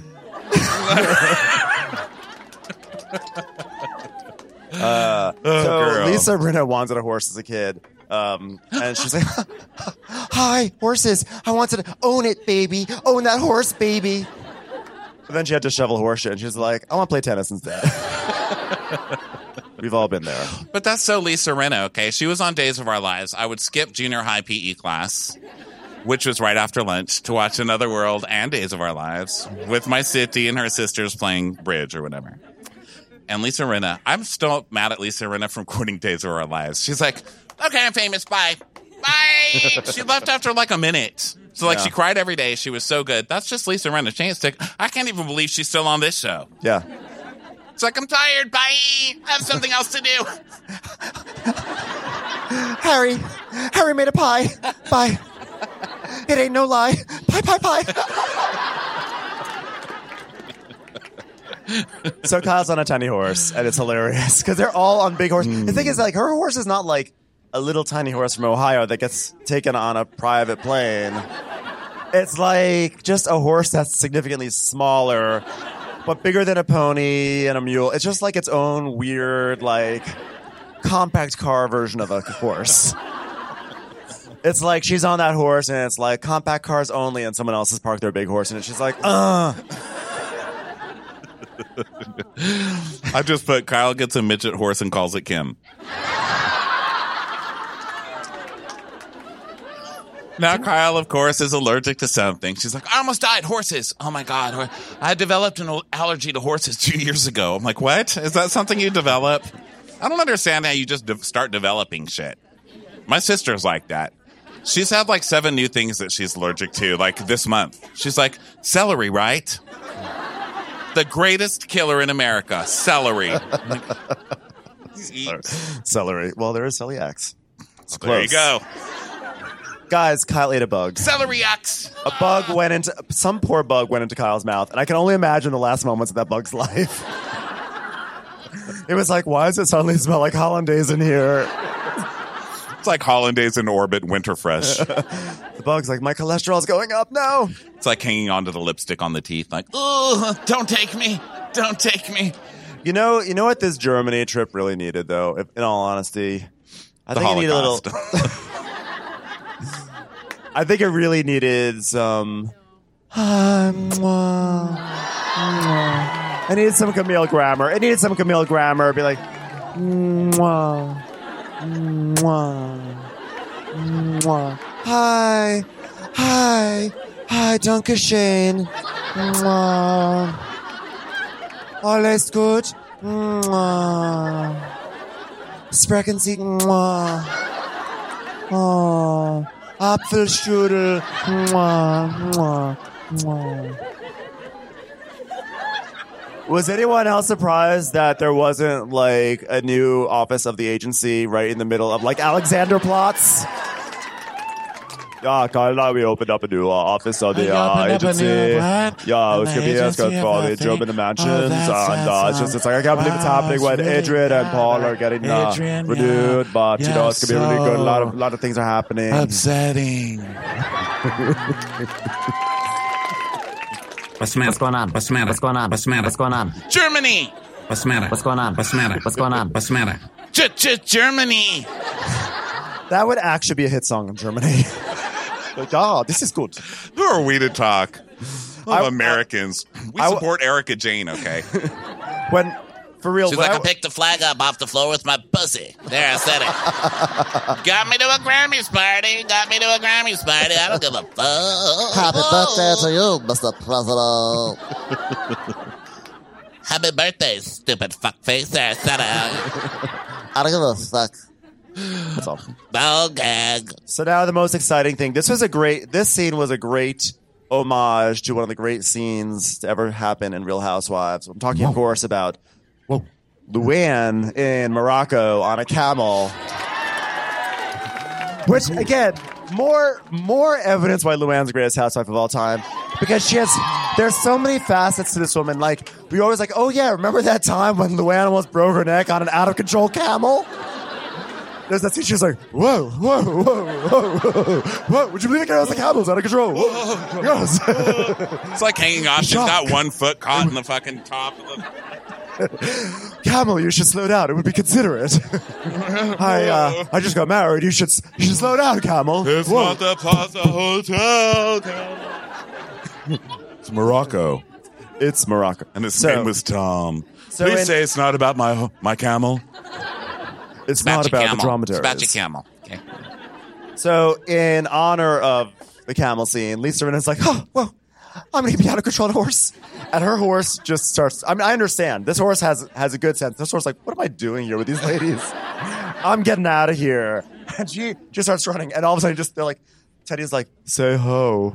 Girl. Lisa Rinna wanted a horse as a kid. And she's like, hi, horses. I wanted to own it, baby. Own that horse, baby. But then she had to shovel horse shit, and she was like, I want to play tennis instead. We've all been there. But that's so Lisa Rinna, okay? She was on Days of Our Lives. I would skip junior high PE class, which was right after lunch, to watch Another World and Days of Our Lives with my city and her sisters playing bridge or whatever. And Lisa Rinna, I'm still mad at Lisa Rinna from quitting Days of Our Lives. She's like, okay, I'm famous, bye. Bye! She left after like a minute. So she cried every day. She was so good. That's just Lisa Rinna. I can't even believe she's still on this show. Yeah. It's like, I'm tired, bye! I have something else to do. Harry made a pie. Bye. It ain't no lie. Pie. So Kyle's on a tiny horse, and it's hilarious because they're all on big horses. The thing is, like, her horse is not like a little tiny horse from Ohio that gets taken on a private plane. It's like just a horse that's significantly smaller, but bigger than a pony and a mule. It's just like its own weird, like, compact car version of a horse. It's like she's on that horse, and it's like compact cars only, and someone else has parked their big horse, and she's like, I just put Kyle gets a midget horse and calls it Kim. Now Kyle, of course, is allergic to something. She's like, I almost died. Horses. Oh, my God. I developed an allergy to horses 2 years ago. I'm like, what? Is that something you develop? I don't understand how you just start developing shit. My sister's like that. She's had like 7 new things that she's allergic to, like this month. She's like, celery, right? The greatest killer in America, celery. celery. Well, there is celiacs. It's There you go. Guys, Kyle ate a bug. Celery axe. Some poor bug went into Kyle's mouth, and I can only imagine the last moments of that bug's life. It was like, why does it suddenly smell like hollandaise in here? It's like hollandaise in orbit, winter fresh. The bug's like, my cholesterol's going up. No. It's like hanging onto the lipstick on the teeth, like, oh, don't take me. Don't take me. You know what this Germany trip really needed, though, in all honesty? I think it needed a little... I think it really needed some... I needed some Camille Grammer. It needed some Camille Grammer. Be like... Hi, danke schön. Alles gut. Sprechen Sie. Oh, Apfelstrudel. Was anyone else surprised that there wasn't like a new office of the agency right in the middle of like Alexanderplatz? Yeah, Kyle, we opened up a new office of the agency. Yeah, it's gonna be for the German mansions, and it's like I can't believe it's happening when Adrian and Paul are getting renewed. But you know, it's gonna be really good. A lot of things are happening. Upsetting. What's the matter? What's going on? What's the matter? What's going on? What's the matter? What's going on? Germany. What's the matter? What's going on? What's the matter? What's going on? What's the matter? Germany. That would actually be a hit song in Germany. Like, this is good. Who are we to talk? Americans. We support Erica Jane, okay? For real, She's like, I picked the flag up off the floor with my pussy. There, I said it. Got me to a Grammys party. Got me to a Grammys party. I don't give a fuck. Happy birthday to you, Mr. President. Happy birthday, stupid fuckface. There, I said it. I don't give a fuck. That's all. Ball gag. So now the most exciting thing. This scene was a great homage to one of the great scenes to ever happen in Real Housewives. I'm talking, of course, about Luann in Morocco on a camel. Which, again, more evidence why Luann's the greatest housewife of all time. Because there's so many facets to this woman. Like, we always like, oh yeah, remember that time when Luann almost broke her neck on an out-of-control camel? There's that scene, she's like, whoa, whoa, whoa, whoa, whoa, whoa. Would you believe the camel's out of control? Whoa. Yes. It's like hanging off. She's got 1 foot caught in the fucking top of the... Camel, you should slow down. It would be considerate. I just got married. You should slow down, Camel. It's not the Plaza Hotel, Camel. It's Morocco. It's Morocco. And his name was Tom. Please say it's not about my camel. It's not about camel. the dromedaries. It's about your camel. Okay. So, in honor of the camel scene, Lisa Rinna's like, oh, well, I'm going to be out of control horse. And her horse just starts, I mean, I understand. This horse has a good sense. This horse is like, what am I doing here with these ladies? I'm getting out of here. And she just starts running. And all of a sudden, they're like, Teddy's like, say ho.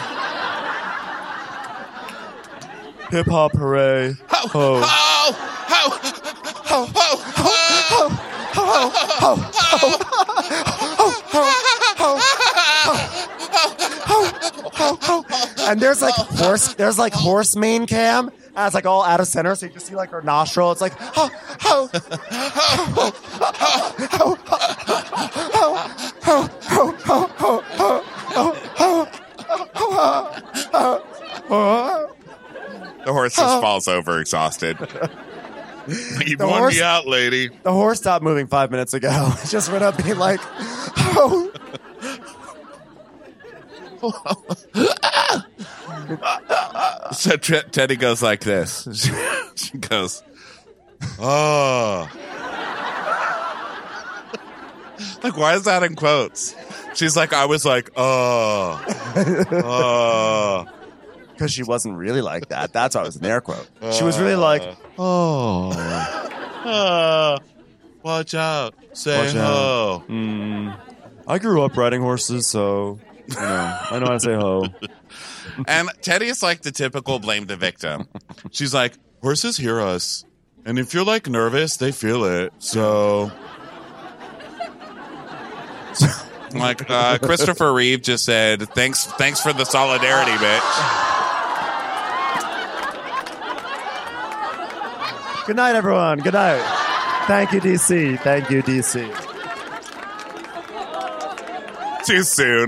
Hip hop hooray. Ho. Ho. Ho! Ho! Ho! Ho! Ho! Ho, ho, ho, and there's like horse mane cam, and it's like all out of center, so you just see like her nostril. It's like ho, ho, ho, ho, ho, ho, ho, ho. The horse just falls over exhausted. You won me out, lady. The horse stopped moving 5 minutes ago. It just went up being like, oh. So Teddy goes like this. She goes, oh. Like, why is that in quotes? She's like, I was like, oh. Oh. Because she wasn't really like that. That's why it was an air quote. She was really like, oh. Watch out. Say Watch ho. I grew up riding horses, so, I know how to say ho. And Teddy is like the typical blame the victim. She's like, horses hear us. And if you're like nervous, they feel it. So... Like, Christopher Reeve just said, thanks for the solidarity, bitch. Good night, everyone. Good night. Thank you, DC. Thank you, DC. Too soon.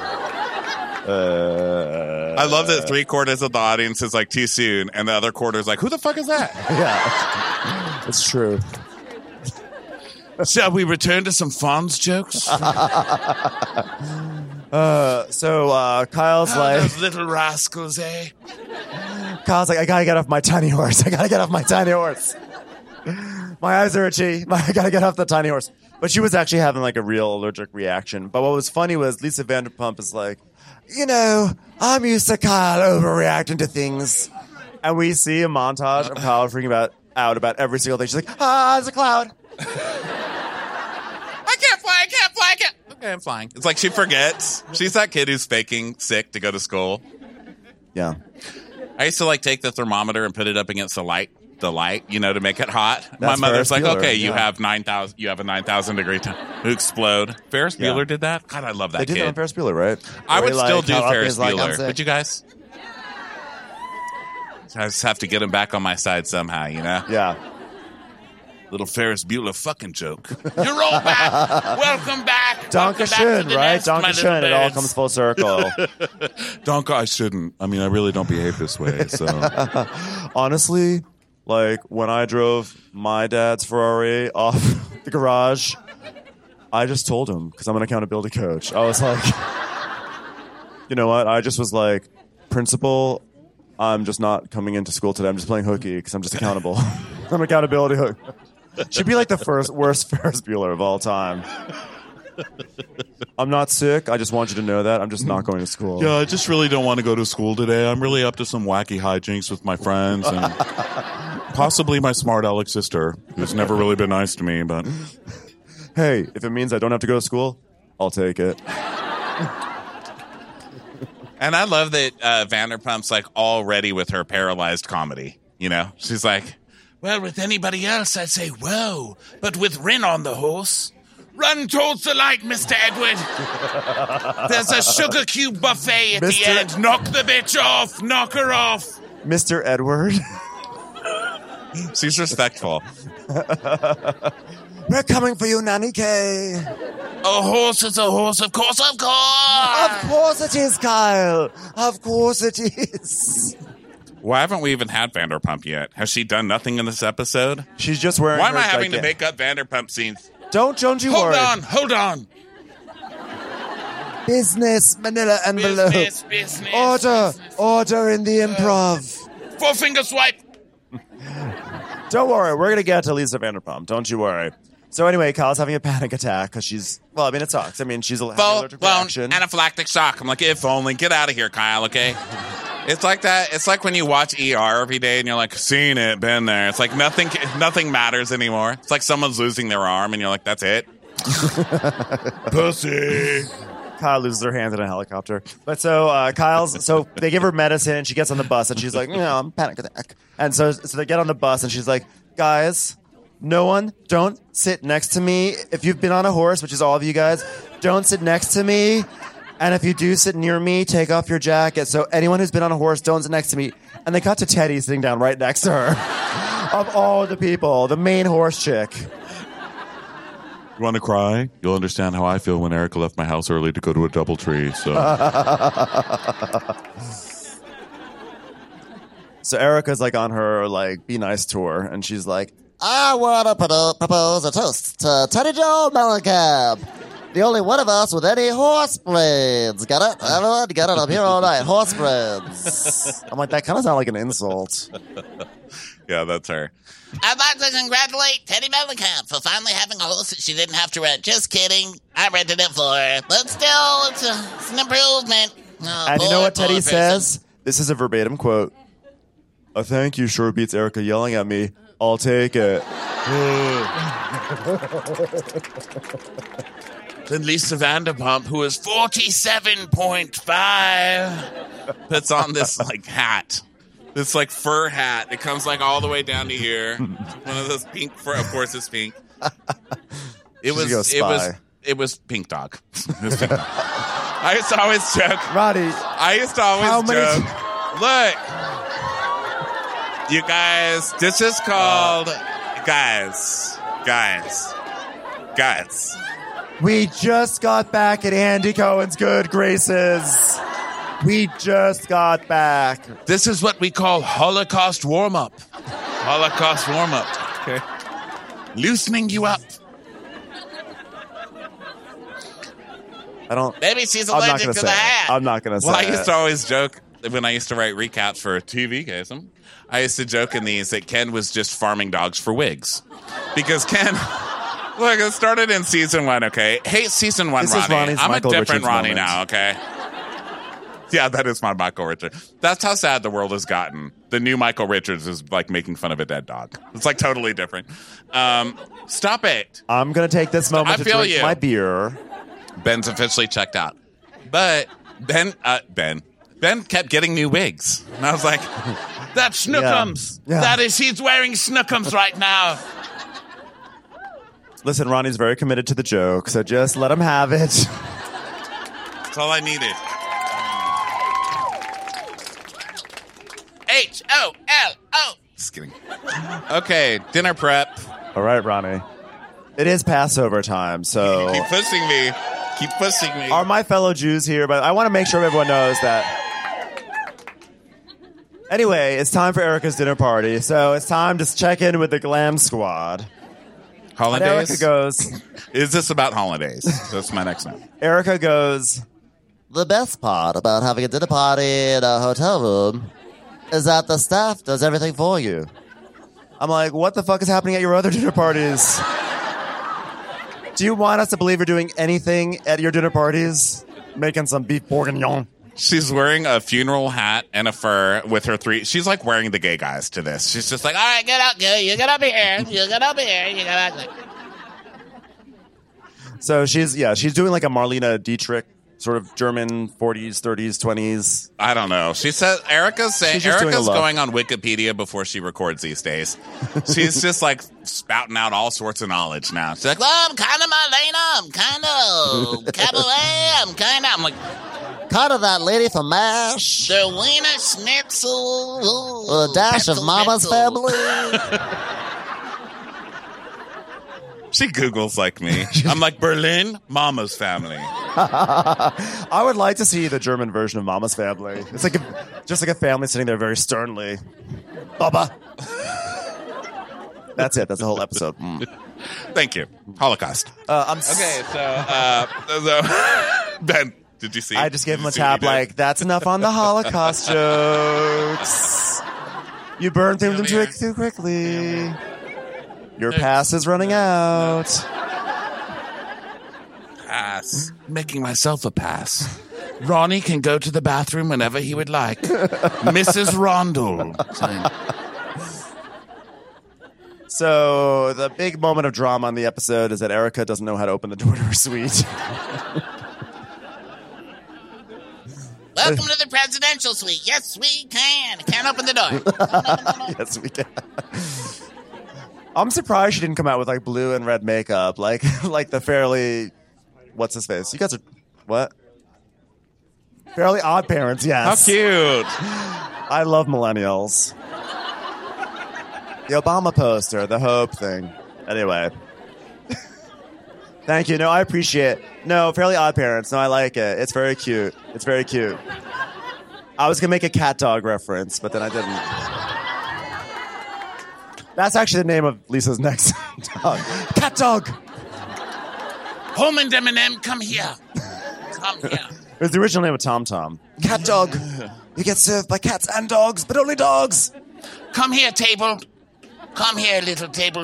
I love that 3/4 of the audience is like, too soon, and the other quarter is like, who the fuck is that? Yeah. It's true. Shall we return to some Fonz jokes? So Kyle's like... Those little rascals, eh? Kyle's like, I gotta get off my tiny horse. I gotta get off my tiny horse. My eyes are itchy. I gotta get off the tiny horse. But she was actually having like a real allergic reaction. But what was funny was Lisa Vanderpump is like, I'm used to Kyle overreacting to things. And we see a montage of Kyle freaking out about every single thing. She's like, it's a cloud. I can't fly. Okay, I'm flying. It's like she forgets. She's that kid who's faking sick to go to school. Yeah. I used to like take the thermometer and put it up against the light, to make it hot. My mother's Ferris like, Bueller, okay, you yeah. have 9,000 degree time to explode. Ferris Bueller did that? God, I love that They kid. did that on Ferris Bueller, right? I would Where he, still do how up Ferris is like, I'm Bueller. sick. Would you guys? I just have to get him back on my side somehow, Yeah. Little Ferris Bueller fucking joke. You're all back. Welcome back. Dankeschön, right? Dankeschön. It all comes full circle. Danke, I shouldn't. I mean, I really don't behave this way. So Honestly, like when I drove my dad's Ferrari off the garage, I just told him, because I'm an accountability coach. I was like, you know what? I just was like, principal, I'm just not coming into school today. I'm just playing hooky because I'm just accountable. I'm accountability hook. Should be like the worst Ferris Bueller of all time. I'm not sick. I just want you to know that. I'm just not going to school. yeah, I just really don't want to go to school today. I'm really up to some wacky hijinks with my friends and possibly my smart aleck sister, who's never really been nice to me. But Hey, if it means I don't have to go to school, I'll take it. And I love that Vanderpump's like all ready with her paralyzed comedy. You know, she's like, Well, with anybody else, I'd say, whoa. But with Rin on the horse, run towards the light, Mr. Edward. There's a sugar cube buffet at the end. Knock the bitch off. Knock her off. Mr. Edward. she's respectful. We're coming for you, Nanny K. A horse is a horse, of course, of course. Of course it is, Kyle. Of course it is. Why haven't we even had Vanderpump yet? Has she done nothing in this episode? She's just wearing Why am her I having to gigantic- make up Vanderpump scenes? Don't you worry. Hold on. Business, manila envelope. Business. Order in the improv. 4-finger swipe. Don't worry, we're going to get to Lisa Vanderpump. Don't you worry. So anyway, Kyle's having a panic attack because she's, well, I mean, it sucks. I mean, she's having an allergic reaction. Anaphylactic shock. I'm like, if only. Get out of here, Kyle, okay? It's like that. It's like when you watch ER every day and you're like, seen it, been there. It's like nothing matters anymore. It's like someone's losing their arm and you're like, that's it? Pussy. Kyle loses her hands in a helicopter. But so so they give her medicine and she gets on the bus and she's like, no, I'm panic attack. And so they get on the bus and she's like, guys, don't sit next to me. If you've been on a horse, which is all of you guys, don't sit next to me. And if you do sit near me, take off your jacket. So anyone who's been on a horse, don't sit next to me. And they cut to Teddy sitting down right next to her. Of all the people, the main horse chick. You want to cry? You'll understand how I feel when Erica left my house early to go to a DoubleTree. So Erica's like on her like be nice tour, and she's like, I want to propose a toast to Teddy Joe Mellencamp. The only one of us with any horse brains. Got it? Everyone? Got it? I'm here all night. Horse brains. I'm like, that kind of sounds like an insult. Yeah, that's her. I'd like to congratulate Teddy Mellencamp for finally having a horse that she didn't have to rent. Just kidding. I rented it for her. But still, it's an improvement. Oh, And you know what Teddy person. says? This is a verbatim quote. A thank you sure beats Erica yelling at me. I'll take it. Then Lisa Vanderpump, who is 47.5, Puts on this like hat. This like fur hat. It comes like all the way down to here. One of those pink fur. Of course, it's pink. It was Pink Dog. It was Pink Dog. I used to always joke. Roddy, I used to always joke. Look, you guys. This is called guys. we just got back at Andy Cohen's good graces. We just got back. This is what we call Holocaust warm-up. Okay. Loosening you up. Maybe she's I'm not allergic going to to the say hat. it. I'm not going to say Well, I it. used to always joke when I used to write recaps for TV. I used to joke in these that Ken was just farming dogs for wigs. Because Ken, look, it started in season 1, okay? Hey, season 1, This is Ronnie. Ronnie's I'm Michael a different Richards Ronnie moment. now, okay? Yeah, that is my Michael Richards. That's how sad the world has gotten. The new Michael Richards is like making fun of a dead dog. It's like totally different. Stop it. I'm going to take this moment I to feel drink you. my beer. Ben's officially checked out. But Ben kept getting new wigs. And I was like, That's Snookums. Yeah. That is, he's wearing Snookums right now. Listen, Ronnie's very committed to the joke, so just let him have it. that's all I needed. H-O-L-O. Just kidding. Okay, dinner prep. All right, Ronnie. It is Passover time, so... Keep pushing me. Are my fellow Jews here? But I want to make sure everyone knows that. Anyway, it's time for Erica's dinner party, so it's time to check in with the Glam Squad. And Holidays? Erica goes... Is this about holidays? That's my next note. Erica goes... The best part about having a dinner party in a hotel room is that the staff does everything for you. I'm like, what the fuck is happening at your other dinner parties? Do you want us to believe you're doing anything at your dinner parties? Making some beef bourguignon. She's wearing a funeral hat and a fur with her 3. She's like wearing the gay guys to this. She's just like, All right, get up. You get up here. You get up here. You get up. So she's doing like a Marlene Dietrich sort of German 40s, 30s, 20s. I don't know. She said Erica's doing a look. going on Wikipedia before she records these days. She's just like spouting out all sorts of knowledge now. She's like, Well, I'm kind of Marlena. I'm kind of Cabaret. I'm like, Kind of that lady from MASH. the Wiener Schnitzel. A dash of Pretzel, Mama's pretzel. family. she Googles like me. I'm like, Berlin, Mama's family. I would like to see the German version of Mama's Family. It's like just like a family sitting there very sternly. Baba. That's it. That's the whole episode. Thank you. Holocaust. Okay, So Ben, did you see? I just gave him a Did you see what tap you did? like, that's enough on the Holocaust jokes. You burned through them too quickly. Your pass is running out. Pass. Making myself a pass. Ronnie can go to the bathroom whenever he would like. Mrs. Rondell. So the big moment of drama on the episode is that Erica doesn't know how to open the door to her suite. Welcome to the presidential suite. Yes, we can. Can't open the door. Yes, we can. I'm surprised she didn't come out with like blue and red makeup, like the Fairly, what's his face? You guys are what? Fairly Odd Parents, How yes. cute. I love millennials. The Obama poster, the Hope thing. Anyway. Thank you. No, I appreciate it. No, Fairly Odd Parents. No, I like it. It's very cute. It's very cute. I was going to make a cat dog reference, but then I didn't. That's actually the name of Lisa's next dog. Cat dog. Holman Eminem, come here. Come here. It was the original name of Tom Tom. Cat dog. You get served by cats and dogs, but only dogs. Come here, table. Come here, little table.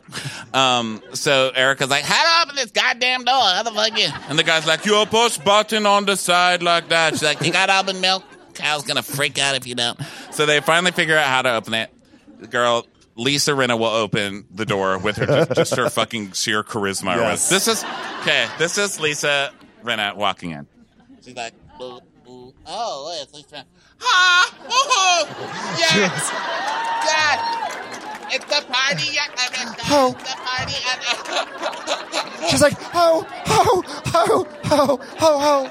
So Erica's like, how to open this goddamn door? How the fuck you? And the guy's like, you push button on the side like that. She's like, you got almond milk? Cow's gonna freak out if you don't. So they finally figure out how to open it. The girl, Lisa Rinna, will open the door with her just her fucking sheer charisma. Yes. This is Lisa Rinna walking in. She's like, ooh, ooh. Oh, it's Lisa. Ha! Oh, yes! God! It's the party at Oh. the party at She's like, ho, ho, ho, ho, ho, ho.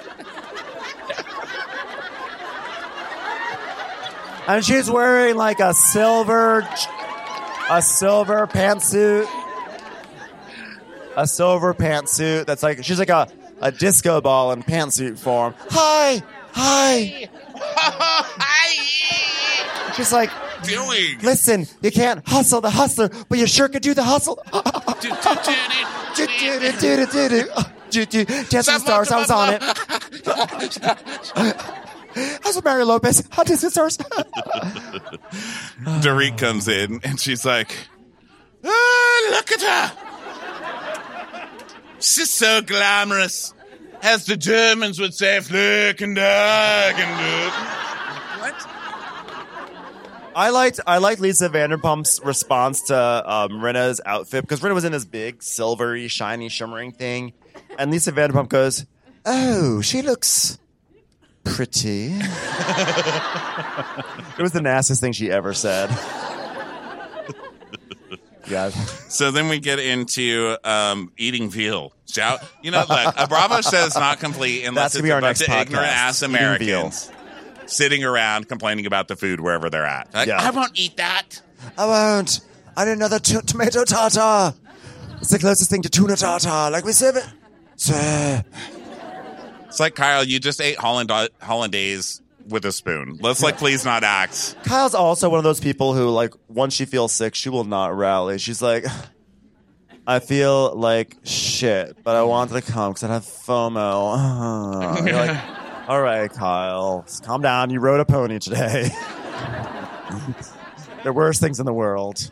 And she's wearing like a silver pantsuit. A silver pantsuit that's like, she's like a disco ball in pantsuit form. Hi. Hi! She's like, Doing. listen, you can't hustle the hustler, but you sure could do the hustle. Dancing Stars, I was on it. I was with Mario Lopez on Dancing Stars. Dorit comes in and she's like, Look at her! She's so glamorous. As the Germans would say, flicken What? I liked Lisa Vanderpump's response to Rinna's outfit because Rinna was in this big silvery, shiny, shimmering thing, and Lisa Vanderpump goes, "Oh, she looks pretty." It was the nastiest thing she ever said. Yeah. so then we get into eating veal. You know, look, a Bravo show is not complete unless That's it's gonna be our a bunch next of podcast. ignorant ass Eating Americans sitting around complaining about the food wherever they're at. Like, Yeah. I won't eat that. I won't. I need another tomato tartar. It's the closest thing to tuna tartar. Like we serve it. Sir. It's like, Kyle, you just ate hollandaise with a spoon. Let's please not act. Kyle's also one of those people who, like, once she feels sick, she will not rally. She's like, I feel like shit, but I wanted to come because I have FOMO. You're like, all right, Kyle, calm down. You rode a pony today. There are worse things in the world.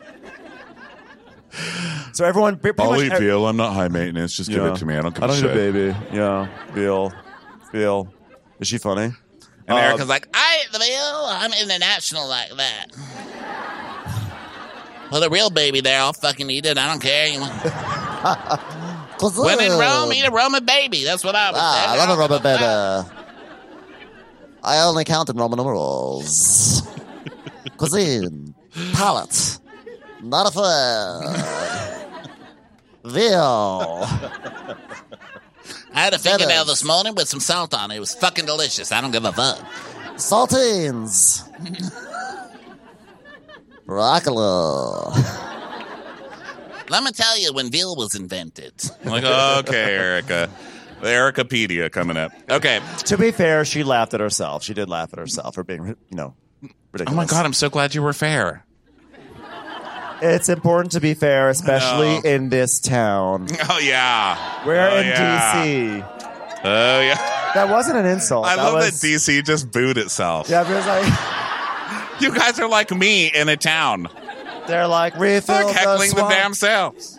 So everyone, pretty I'll much eat veal. I'm not high maintenance. Just give it to me. I don't give a need shit. a baby. Yeah, veal. Is she funny? And Erica's like, I eat the veal. I'm international like that. Well, the real baby there, I'll fucking eat it. I don't care. When in Rome, eat a Roman baby. That's what I was saying. I love a Roman baby. I only count in Roman numerals. Cuisine. Palate. Not a fan. Veal. I had a fingernail this morning with some salt on it. It was fucking delicious. I don't give a fuck. Saltines. Broccoli. Let me tell you when veal was invented. I'm like, okay, Erica. The Ericapedia coming up. Okay. To be fair, she laughed at herself. She did laugh at herself for being, ridiculous. Oh my God, I'm so glad you were fair. It's important to be fair, especially in this town. Oh, yeah. We're in D.C. Oh, yeah. That wasn't an insult. I love that D.C. just booed itself. Yeah, because You guys are like me in a town. they're like, refill Like heckling the swamp. damn selves.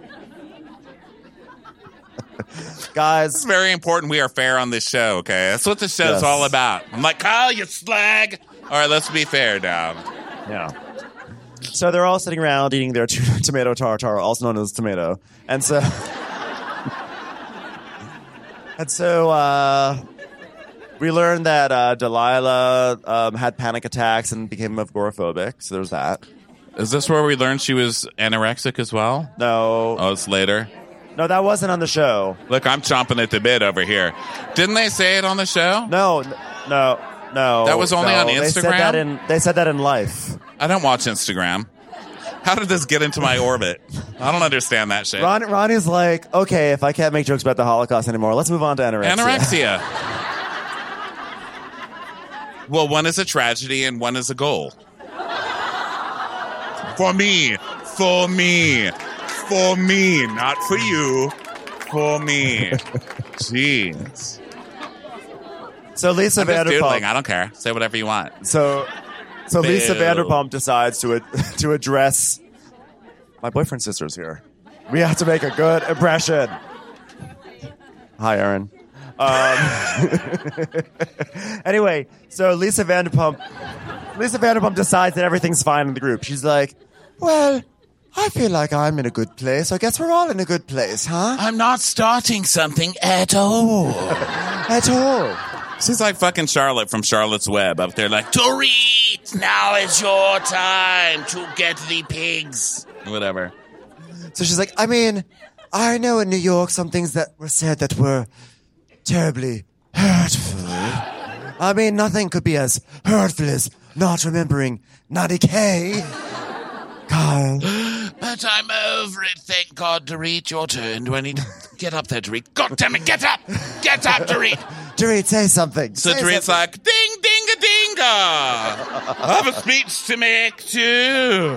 Guys, It's very important we are fair on this show, okay? That's what the show's Yes. all about. I'm like, Kyle, you slag. All right, let's be fair now. yeah. So they're all sitting around eating their tomato tartare, also known as tomato. And so... we learned that Delilah had panic attacks and became agoraphobic. So there's that. Is this where we learned she was anorexic as well? No. Oh, it's later. No, that wasn't on the show. Look, I'm chomping at the bit over here. Didn't they say it on the show? No. That was only on Instagram? They said that in Life. I don't watch Instagram. How did this get into my orbit? I don't understand that shit. Ronnie's like, okay, if I can't make jokes about the Holocaust anymore, let's move on to anorexia. Anorexia. Well, one is a tragedy and one is a goal. For me, not for you, for me. Jeez. So Lisa I'm just doodling. Vanderpump. I don't care. Say whatever you want. So Lisa Boo. Vanderpump decides to address my boyfriend's sister's here. We have to make a good impression. Hi, Aaron. Anyway, so Lisa Vanderpump decides that everything's fine in the group. She's like, well, I feel like I'm in a good place. I guess we're all in a good place, huh? I'm not starting something at all. At all. She's like fucking Charlotte from Charlotte's Web up there like, Dorit, now is your time to get the pigs. whatever. So she's like, I mean, I know in New York some things that were said that were terribly hurtful. I mean, nothing could be as hurtful as not remembering Natty K. Kyle. But I'm over it, thank God, Dorit. Your turn. Do I need to get up there, Dorit? God damn it, get up! Get up, Dorit! Dorit, say something. So Say Dorit's something. like, ding, dinga, dinga. I have a speech to make, too.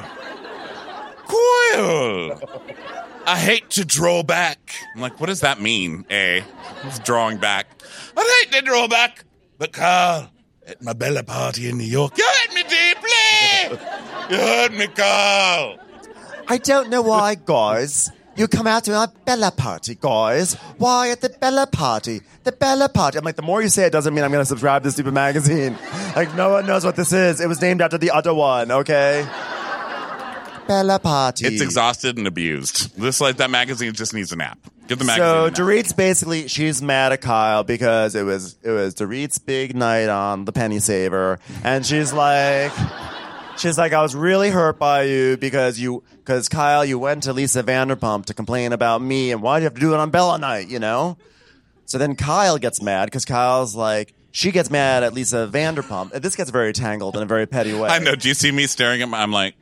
Cool. I hate to draw back. I'm like, what does that mean, A? Who's drawing back? I hate to draw back. But Carl, at my Bella party in New York, you hurt me deeply. You hurt me, Carl. I don't know why, guys. You come out to our Bella party, guys. Why at the Bella party? The Bella party. I'm like, the more you say it doesn't mean I'm going to subscribe to this stupid magazine. Like, no one knows what this is. It was named after the other one, okay? Bella party. It's exhausted and abused. This, like, that magazine just needs a nap. Give the So magazine a nap. Dorit's basically, she's mad at Kyle because it was Dorit's big night on the Penny Saver. And she's like, I was really hurt by you because Kyle, you went to Lisa Vanderpump to complain about me, and why'd you have to do it on Bella night, you know? So then Kyle gets mad because Kyle's like, she gets mad at Lisa Vanderpump. And this gets very tangled in a very petty way. I know. Do you see me staring at my... I'm like...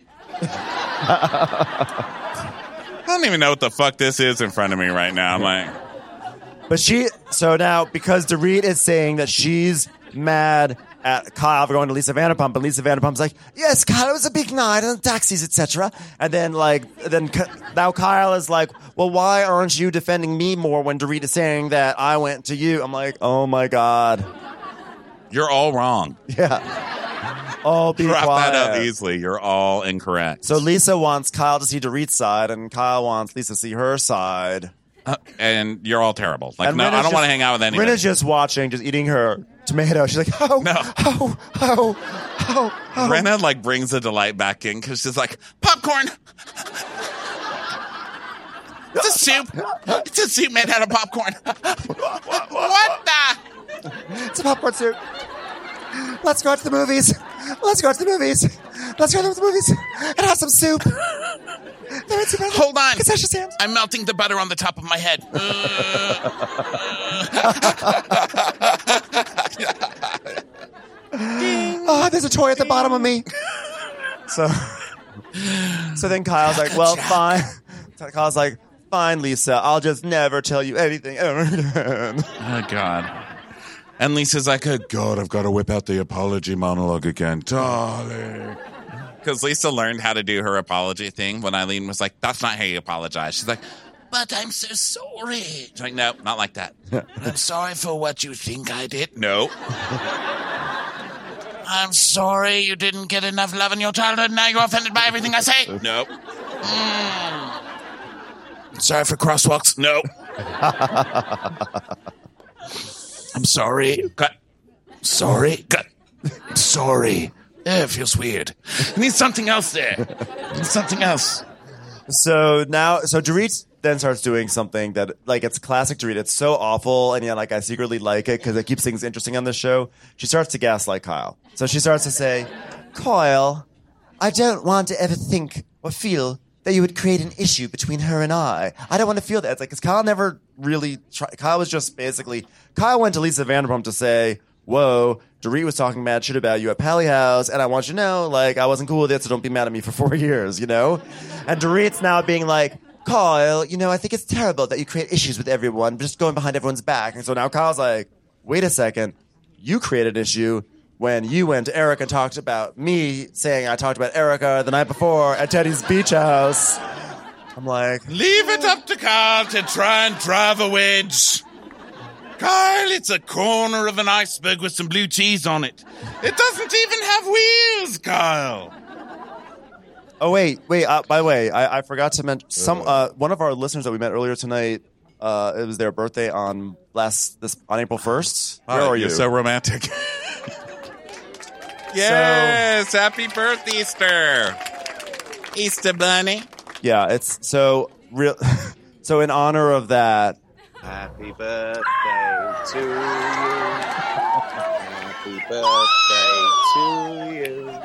I don't even know what the fuck this is in front of me right now. I'm like... But so now, because Dorit is saying that she's mad at Kyle for going to Lisa Vanderpump, and Lisa Vanderpump's like, yes, Kyle, it was a big night, and taxis, etc. And then, now Kyle is like, well, why aren't you defending me more when Dorit is saying that I went to you? I'm like, oh my God. You're all wrong. Yeah. Oh, be Drop quiet. that out easily. You're all incorrect. So Lisa wants Kyle to see Dorit's side, and Kyle wants Lisa to see her side. And you're all terrible. Like, And no, Rinna's I don't just- want to hang out with anybody. Rinna's just watching, just eating her tomato. She's like, oh, No. oh. Rinna, like, brings the delight back in because she's like, popcorn. It's a soup. It's a soup made out of popcorn. What the? It's a popcorn soup. Let's go to the movies. Let's go to the movies. Let's go to the movies and have some soup. Hold on. Concession stands. I'm melting the butter on the top of my head. Oh, there's a toy at the bottom of me. So then Kyle's like, well, fine. So Kyle's like, fine, Lisa. I'll just never tell you anything ever again. Oh, God. And Lisa's like, oh, God, I've got to whip out the apology monologue again. Darling. Because Lisa learned how to do her apology thing when Eileen was like, that's not how you apologize. She's like, But I'm so sorry. she's like, no, not like that. I'm sorry for what you think I did. No. I'm sorry you didn't get enough love in your childhood. Now you're offended by everything I say. No. Sorry for crosswalks. No. I'm sorry. Cut. Sorry. Cut. Sorry. It feels weird. I need something else there. I need something else. So Dorit then starts doing something that, like, it's classic Dorit. It's so awful, and yet, like, I secretly like it because it keeps things interesting on the show. She starts to gaslight Kyle. So she starts to say, Kyle, I don't want to ever think or feel that you would create an issue between her and I. I don't want to feel that. It's like, because Kyle never really tried. Kyle was just basically, Kyle went to Lisa Vanderpump to say, whoa, Dorit was talking mad shit about you at Pally House, and I want you to know, like, I wasn't cool with it, so don't be mad at me for 4 years, you know? And Dorit's now being like, Kyle, you know, I think it's terrible that you create issues with everyone, just going behind everyone's back. And so now Kyle's like, wait a second, you created an issue when you went to Eric and talked about me saying I talked about Erica the night before at Teddy's beach house. I'm like, Leave it up to Kyle to try and drive a wedge. Kyle, it's a corner of an iceberg with some blue cheese on it. It doesn't even have wheels, Kyle. oh, wait. By the way, I forgot to mention one of our listeners that we met earlier tonight, it was their birthday on April 1st. Where are you? You're so romantic. Yes, happy birthday, Easter. Easter bunny. Yeah, it's so real. So in honor of that, Happy birthday to you. Happy birthday to you.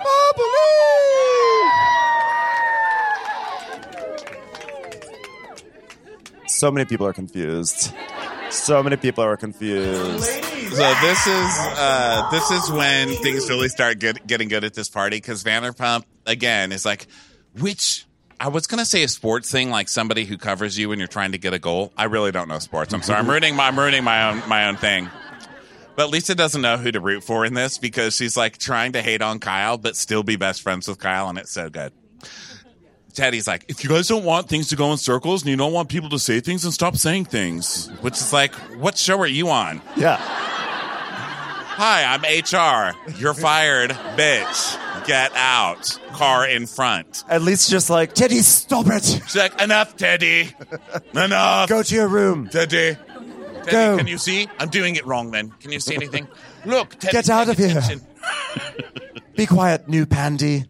so many people are confused. So many people are confused. So this is when things really start getting good at this party, because Vanderpump again is like, which I was gonna say a sports thing, like somebody who covers you when you're trying to get a goal. I really don't know sports. I'm sorry. I'm ruining my own thing. But Lisa doesn't know who to root for in this, because she's like trying to hate on Kyle but still be best friends with Kyle, and it's so good. Teddy's like, if you guys don't want things to go in circles and you don't want people to say things, then stop saying things. Which is like, what show are you on? Yeah. Hi, I'm HR. You're fired, bitch. Get out. Car in front. At least just like, Teddy, stop it. She's like, enough, Teddy. Enough. Go to your room. Teddy. Go. Can you see? I'm doing it wrong then. Can you see anything? Look, Teddy. Get out of pay here. attention. Be quiet, new pandy.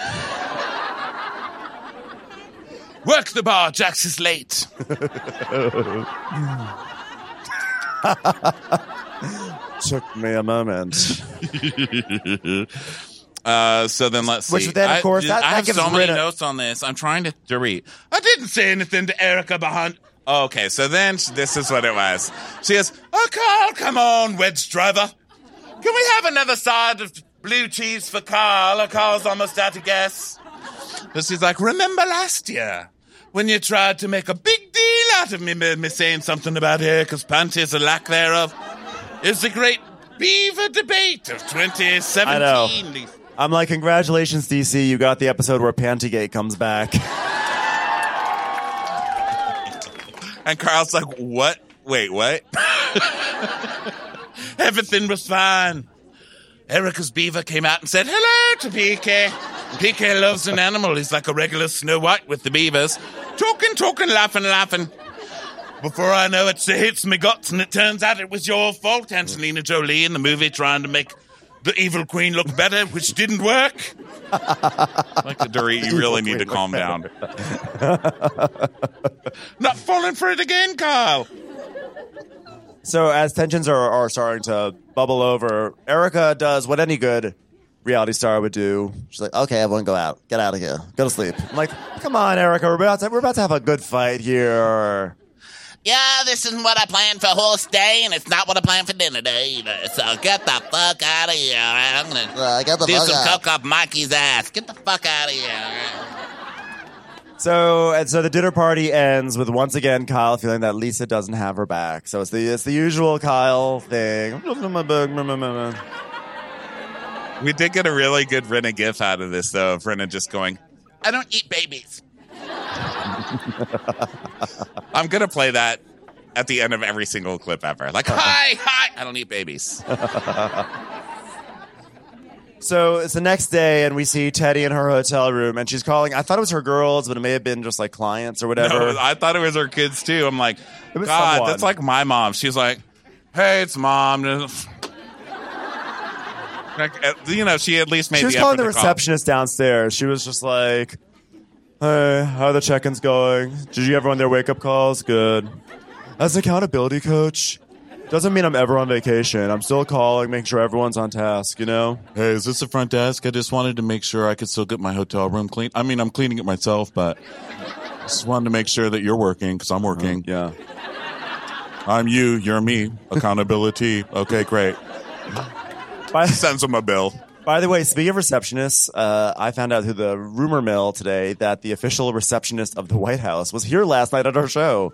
Work the bar, Jax is late. Took me a moment. So then let's see. Which then, of course, that I have gives so many Rita- notes on this. I'm trying to read. I didn't say anything to Erica behind. Oh, okay, so then this is what it was. She goes, oh, Carl, come on, wedge driver. Can we have another side of blue cheese for Carl? Carl's almost out of gas. But she's like, remember last year when you tried to make a big deal out of me saying something about Erica's panties or lack thereof? It's the great beaver debate of 2017. I know. I'm like, congratulations, DC. You got the episode where Pantygate comes back. And Carl's like, what? Wait, what? Everything was fine. Erica's beaver came out and said hello to PK. PK loves an animal. He's like a regular Snow White with the beavers. Talking, laughing. Before I know it, she hits me guts, and it turns out it was your fault, Angelina Jolie, in the movie trying to make the evil queen looked better, which didn't work. Like Dorit, you really need to calm down. Not falling for it again, Kyle. So as tensions are starting to bubble over, Erica does what any good reality star would do. She's like, okay, everyone go out. Get out of here. Go to sleep. I'm like, come on, Erica, we're about to have a good fight here. Yeah, this isn't what I planned for horse day, and it's not what I planned for dinner day either. So get the fuck out of here. All right? I'm gonna get the do fuck some out. coke up Mikey's ass. Get the fuck out of here. All right? So the dinner party ends with once again Kyle feeling that Lisa doesn't have her back. So it's the usual Kyle thing. We did get a really good Rinna gif out of this, though, of Rinna just going, I don't eat babies. I'm going to play that at the end of every single clip ever. Like, hi, I don't eat babies. So it's the next day, and we see Teddy in her hotel room, and she's calling. I thought it was her girls, but it may have been just like clients or whatever. No, I thought it was her kids, too. I'm like, It was God, someone. that's like my mom. She's like, hey, it's Mom. Like, you know, she at least made She was the calling effort the to call. receptionist downstairs. She was just like, hey, how are the check-ins going? Did you ever run their wake-up calls? Good. As an accountability coach, doesn't mean I'm ever on vacation. I'm still calling, making sure everyone's on task, you know? Hey, is this the front desk? I just wanted to make sure I could still get my hotel room clean. I mean, I'm cleaning it myself, but just wanted to make sure that you're working because I'm working. Yeah. I'm you, you're me. Accountability. Okay, great. Sends them a bill. By the way, speaking of receptionists, I found out through the rumor mill today that the official receptionist of the White House was here last night at our show.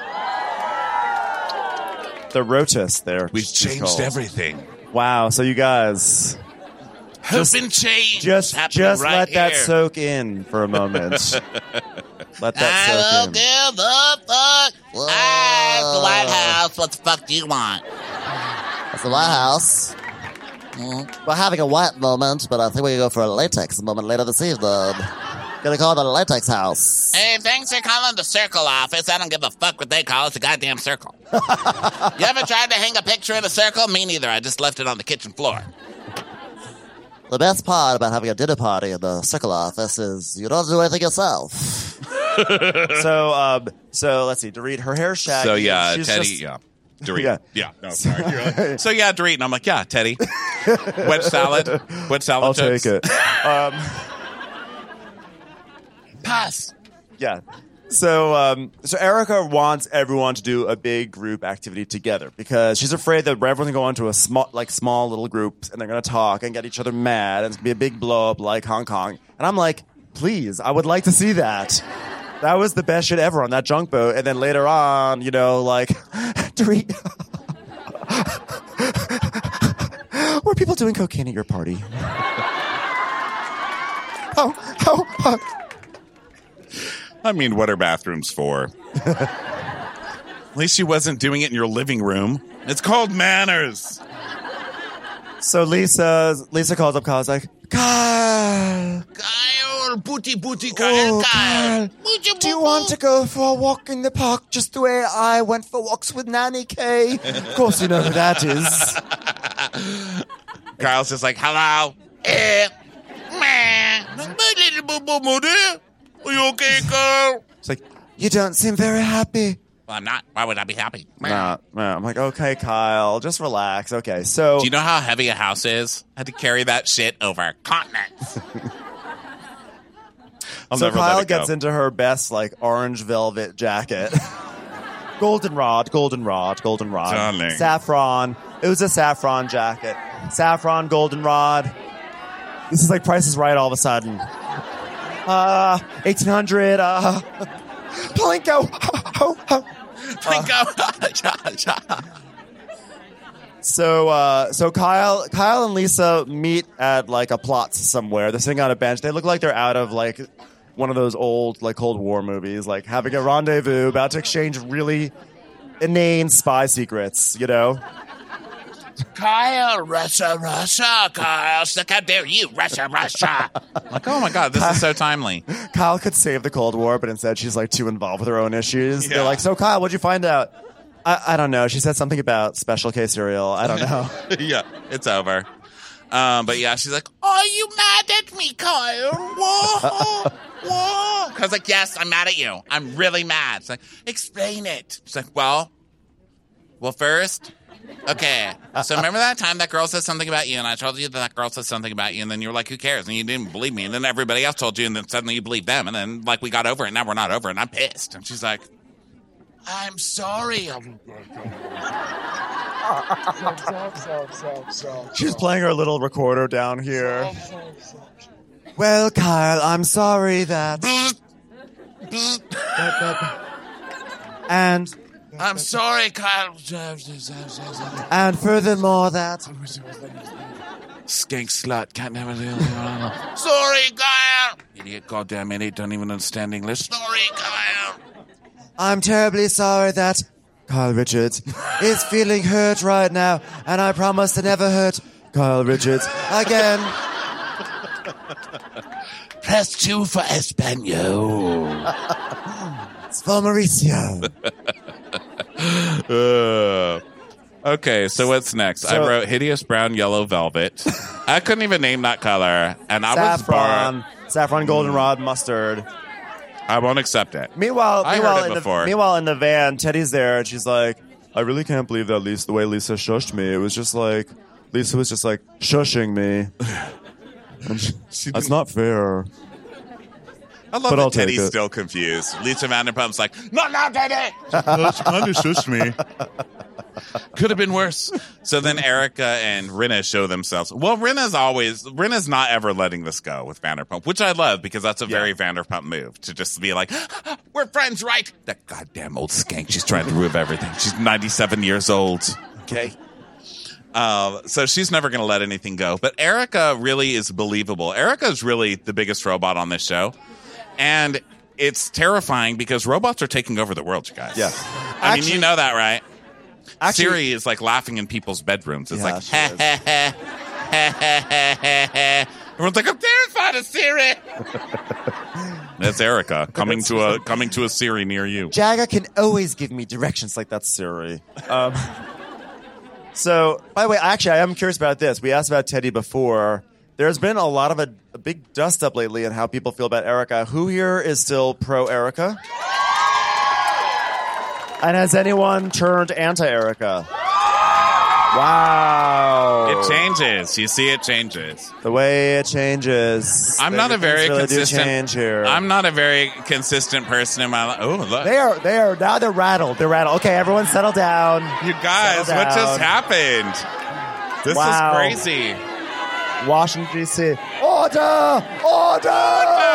The Rotus there. We've she's changed called. everything. Wow, so you guys, Hope and change. just happening right let that here. soak in for a moment. Let I that don't soak in. give a fuck. It's the White House. What the fuck do you want? It's the White House. We're having a white moment, but I think we can go for a latex moment later this evening. Gonna call it the latex house. Hey, thanks for calling the Circle office. I don't give a fuck what they call it. It's a goddamn circle. You ever tried to hang a picture in a circle? Me neither. I just left it on the kitchen floor. The best part about having a dinner party in the Circle office is you don't have to do anything yourself. So let's see. Dorit, her hair's shaggy. So, yeah, She's Teddy, just- yeah. Dorit. Yeah. Yeah. No, sorry. You're like, so, yeah, Dorit. And I'm like, yeah, Teddy. Wedge salad. I'll Jokes. take it. Pass. Yeah. So Erica wants everyone to do a big group activity together because she's afraid that everyone's gonna go into a small little groups and they're gonna talk and get each other mad and it's gonna be a big blow up like Hong Kong. And I'm like, please, I would like to see that. That was the best shit ever on that junk boat. And then later on, you know, like, Dorit, were people doing cocaine at your party? Oh. I mean, what are bathrooms for? At least she wasn't doing it in your living room. It's called manners. So Lisa calls up Kyle's like, Kyle, Kyle, booty, oh, Kyle. Kyle, do you want to go for a walk in the park just the way I went for walks with Nanny Kay? Of course you know who that is. Kyle's just like, hello. My little boo-boo dear. Are you okay, girl? It's like, you don't seem very happy. Well, I'm not. Why would I be happy? Nah. I'm like, okay, Kyle, just relax. Okay, so Do you know how heavy a house is? I had to carry that shit over continents. I'll so never let Kyle it go. gets into her best like orange velvet jacket. Goldenrod. Darling. Saffron. It was a saffron jacket. Saffron, goldenrod. This is like Price is Right all of a sudden. 1800. Plinko. So Kyle and Lisa meet at like a plot somewhere. They're sitting on a bench. They look like they're out of like one of those old like Cold War movies, like having a rendezvous, about to exchange really inane spy secrets, you know? Kyle, Russia, Kyle. Like, how dare you, Russia. Like, oh my God, this is so timely. Kyle could save the Cold War, but instead she's like too involved with her own issues. Yeah. They're like, so Kyle, what'd you find out? I don't know. She said something about Special K cereal. I don't know. Yeah, it's over. But yeah, she's like, "Are you mad at me, Kyle? Whoa, whoa." I was like, "Yes, I'm mad at you. I'm really mad." She's like, "Explain it." She's like, well, first, okay. So remember that time that girl said something about you, and I told you that girl said something about you, and then you were like, "Who cares?" And you didn't believe me, and then everybody else told you, and then suddenly you believed them, and then like we got over it, and now we're not over it, and I'm pissed. And she's like, "I'm sorry." She's playing her little recorder down here. Well, Kyle, I'm sorry that. And I'm sorry, Kyle. and furthermore that. Skank slut. Can't never do it. Sorry, Kyle. Idiot, goddamn idiot. Don't even understand English. Sorry, Kyle. I'm terribly sorry that Kyle Richards is feeling hurt right now, and I promise to never hurt Kyle Richards again. Press 2 for Espanol. It's for Mauricio. Okay, so what's next? I wrote hideous brown yellow velvet. I couldn't even name that color, and I was born. Saffron, goldenrod, mustard. I won't accept it. Meanwhile, I heard it before. Meanwhile, in the van, Teddy's there, and she's like, "I really can't believe that the way Lisa shushed me. It was just like Lisa was just like shushing me. That's not fair." I love that Teddy's still confused. Lisa Vanderpump's like, "Not now, Teddy." She kind of shushed me. Could have been worse. So then Erica and Rinna show themselves. Well, Rinna's not ever letting this go with Vanderpump, which I love because that's a very Vanderpump move to just be like, "We're friends, right?" That goddamn old skank. She's trying to ruin everything. She's 97 years old. Okay. So she's never going to let anything go. But Erica really is believable. Erica is really the biggest robot on this show. And it's terrifying because robots are taking over the world, you guys. Yeah. I mean, you know that, right? Actually, Siri is like laughing in people's bedrooms. It's like, she ha, ha, ha, ha, ha, ha, ha. Everyone's like, "I'm terrified of Siri." That's Erica coming to a Siri near you. Jagger can always give me directions like that, Siri. So, by the way, actually, I am curious about this. We asked about Teddy before. There's been a lot of a big dust-up lately in how people feel about Erica. Who here is still pro-Erica? And has anyone turned anti-Erica? Wow. It changes. You see, it changes. The way it changes. I'm not a very really consistent. change here. I'm not a very consistent person in my life. Oh, look. They are. Now they're rattled. They're rattled. Okay, everyone settle down. You guys, what just happened? This is crazy. Washington, D.C. Order! Order!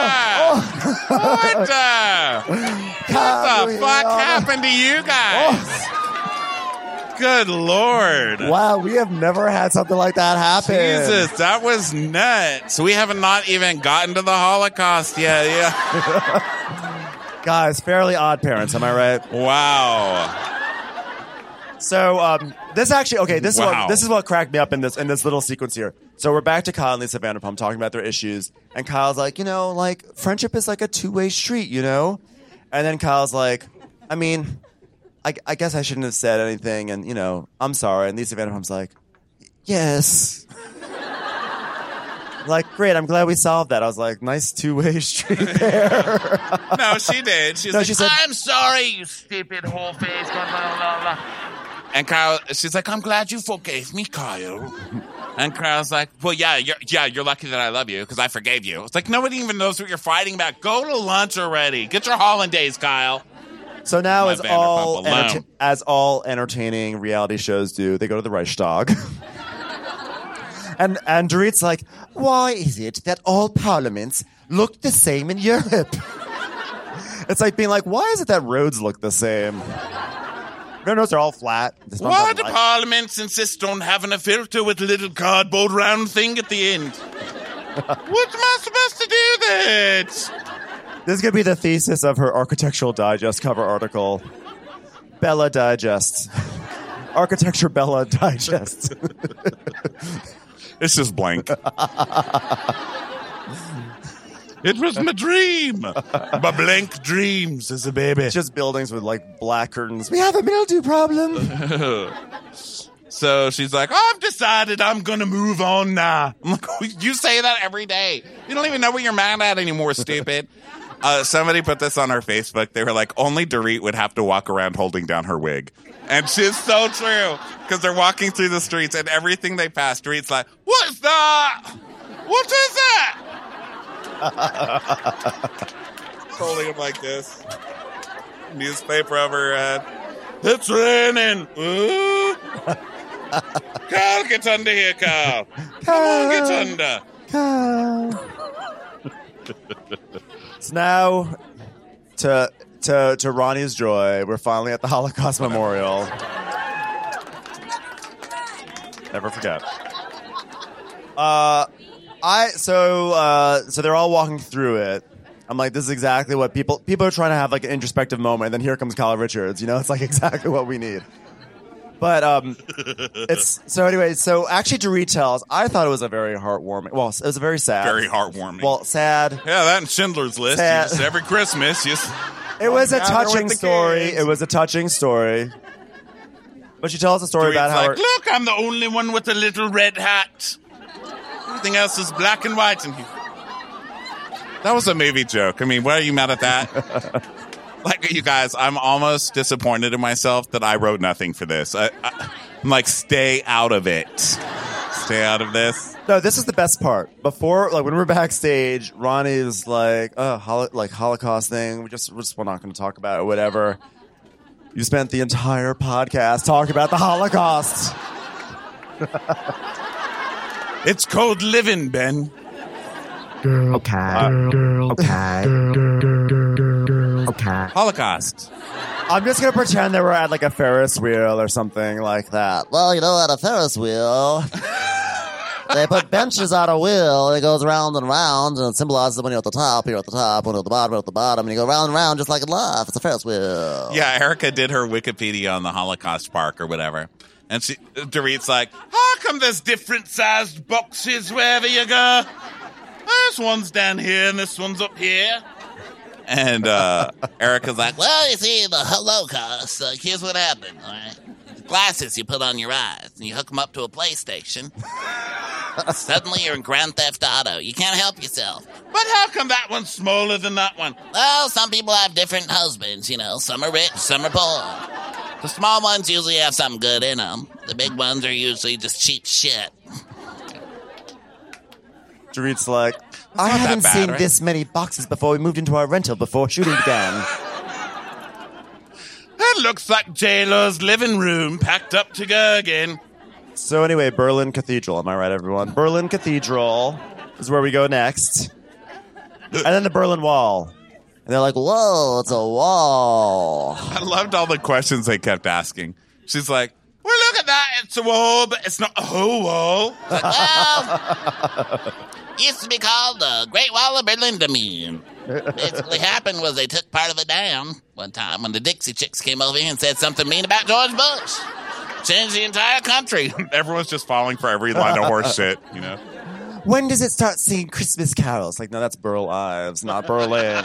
What the fuck happened to you guys? Good Lord. Wow, we have never had something like that happen. Jesus, that was nuts. We have not even gotten to the Holocaust yet. Yeah. Guys, Fairly Odd Parents, am I right? Wow. So, this actually, okay, this is what cracked me up in this little sequence here. So we're back to Kyle and Lisa Vanderpump talking about their issues, and Kyle's like, friendship is like a two-way street, And then Kyle's like, I mean, I guess I shouldn't have said anything, and, I'm sorry. And Lisa Vanderpump's like, yes. Like, great, I'm glad we solved that. I was like, nice two-way street there. No, she did. She said, "I'm sorry, you stupid whole face." Blah, blah, blah, blah. And Kyle, she's like, "I'm glad you forgave me, Kyle." And Kyle's like, "Well, you're lucky that I love you because I forgave you." It's like, nobody even knows what you're fighting about. Go to lunch already. Get your hollandaise, Kyle. So now, as all entertaining reality shows do, they go to the Reichstag. And Dorit's like, "Why is it that all parliaments look the same in Europe?" It's like being like, why is it that roads look the same? You notice they're all flat. Why do parliaments insist on having a filter with a little cardboard round thing at the end? What am I supposed to do that? This could be the thesis of her Architectural Digest cover article. Bella Digest. Architecture Bella Digest. It's just blank. It was my dream. My blank dreams as a baby. It's just buildings with like black curtains. We have a mildew problem. So she's like, oh, I've decided I'm going to move on now. I'm like, you say that every day. You don't even know what you're mad at anymore, stupid. Somebody put this on our Facebook. They were like, only Dorit would have to walk around holding down her wig. And she's so true. Because they're walking through the streets and everything they pass, Dorit's like, what's that? What is that? Holding him like this. Newspaper over her head. It's raining. Ooh. Carl, get under here, Carl. Come on, get under. Carl. So now, to Ronnie's joy, we're finally at the Holocaust Memorial. Never forget. So they're all walking through it. I'm like, this is exactly what people are trying to have like an introspective moment. And then here comes Kyle Richards. You know, it's like exactly what we need. But so actually Dorit tells, I thought it was a very heartwarming. Well, it was a very sad. Very heartwarming. Well, sad. Yeah, that and Schindler's List. Sad. Every Christmas, it was a touching story. It was a touching story. But she tells a story about how look, I'm the only one with a little red hat. Everything else is black and white in here. That was a movie joke. I mean, why are you mad at that? Like, you guys, I'm almost disappointed in myself that I wrote nothing for this. I'm like, stay out of it. Stay out of this. No, this is the best part. Before, like, when we're backstage, Ronnie's like, Holocaust thing. We're not going to talk about it or whatever. You spent the entire podcast talking about the Holocaust. It's called living, Ben. Okay. Holocaust. I'm just going to pretend that we're at like a Ferris wheel or something like that. Well, you know, at a Ferris wheel, they put benches on a wheel, and it goes round and round, and it symbolizes when you're at the top, when you're at the bottom, you're at the bottom, and you go round and round just like in life. It's a Ferris wheel. Yeah, Erica did her Wikipedia on the Holocaust Park or whatever. And Dorit's like, how come there's different sized boxes wherever you go? This one's down here and this one's up here. And Erica's like, well, you see, the Holocaust, here's what happened, all right? The glasses you put on your eyes, and you hook them up to a PlayStation. Suddenly you're in Grand Theft Auto. You can't help yourself. But how come that one's smaller than that one? Well, some people have different husbands, you know. Some are rich, some are poor. The small ones usually have something good in them. The big ones are usually just cheap shit. Dorit's like, I haven't seen right? this many boxes before we moved into our rental before shooting began. That looks like J-Lo's living room packed up to go again. So anyway, Berlin Cathedral. Am I right, everyone? Berlin Cathedral is where we go next. And then the Berlin Wall. And they're like, whoa, it's a wall. I loved all the questions they kept asking. She's like, well, look at that. It's a wall, but it's not a whole wall. Well, used to be called the Great Wall of Berlin. Basically happened was they took part of it down one time when the Dixie Chicks came over here and said something mean about George Bush. Changed the entire country. Everyone's just falling for every line of horse shit, you know? When does it start singing Christmas carols? Like, no, that's Burl Ives, not Berlin.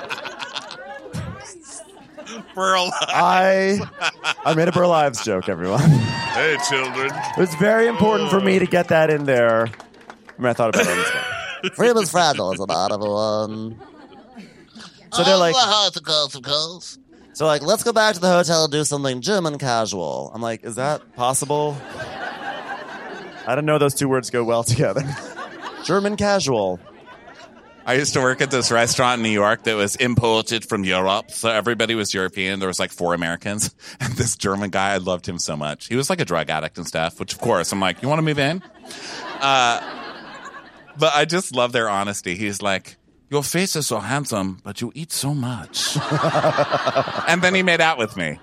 Burl. I made a Burl Ives joke, everyone. Hey, children. It was very important for me to get that in there. I mean, I thought about it. Freedom is fragile, is not everyone. So they're like, of course. So like, let's go back to the hotel and do something German casual. I'm like, is that possible? I didn't know those two words go well together. German casual. I used to work at this restaurant in New York that was imported from Europe. So everybody was European. There was like 4 Americans. And this German guy, I loved him so much. He was like a drug addict and stuff, which of course, I'm like, you want to move in? But I just love their honesty. He's like, your face is so handsome, but you eat so much. And then he made out with me.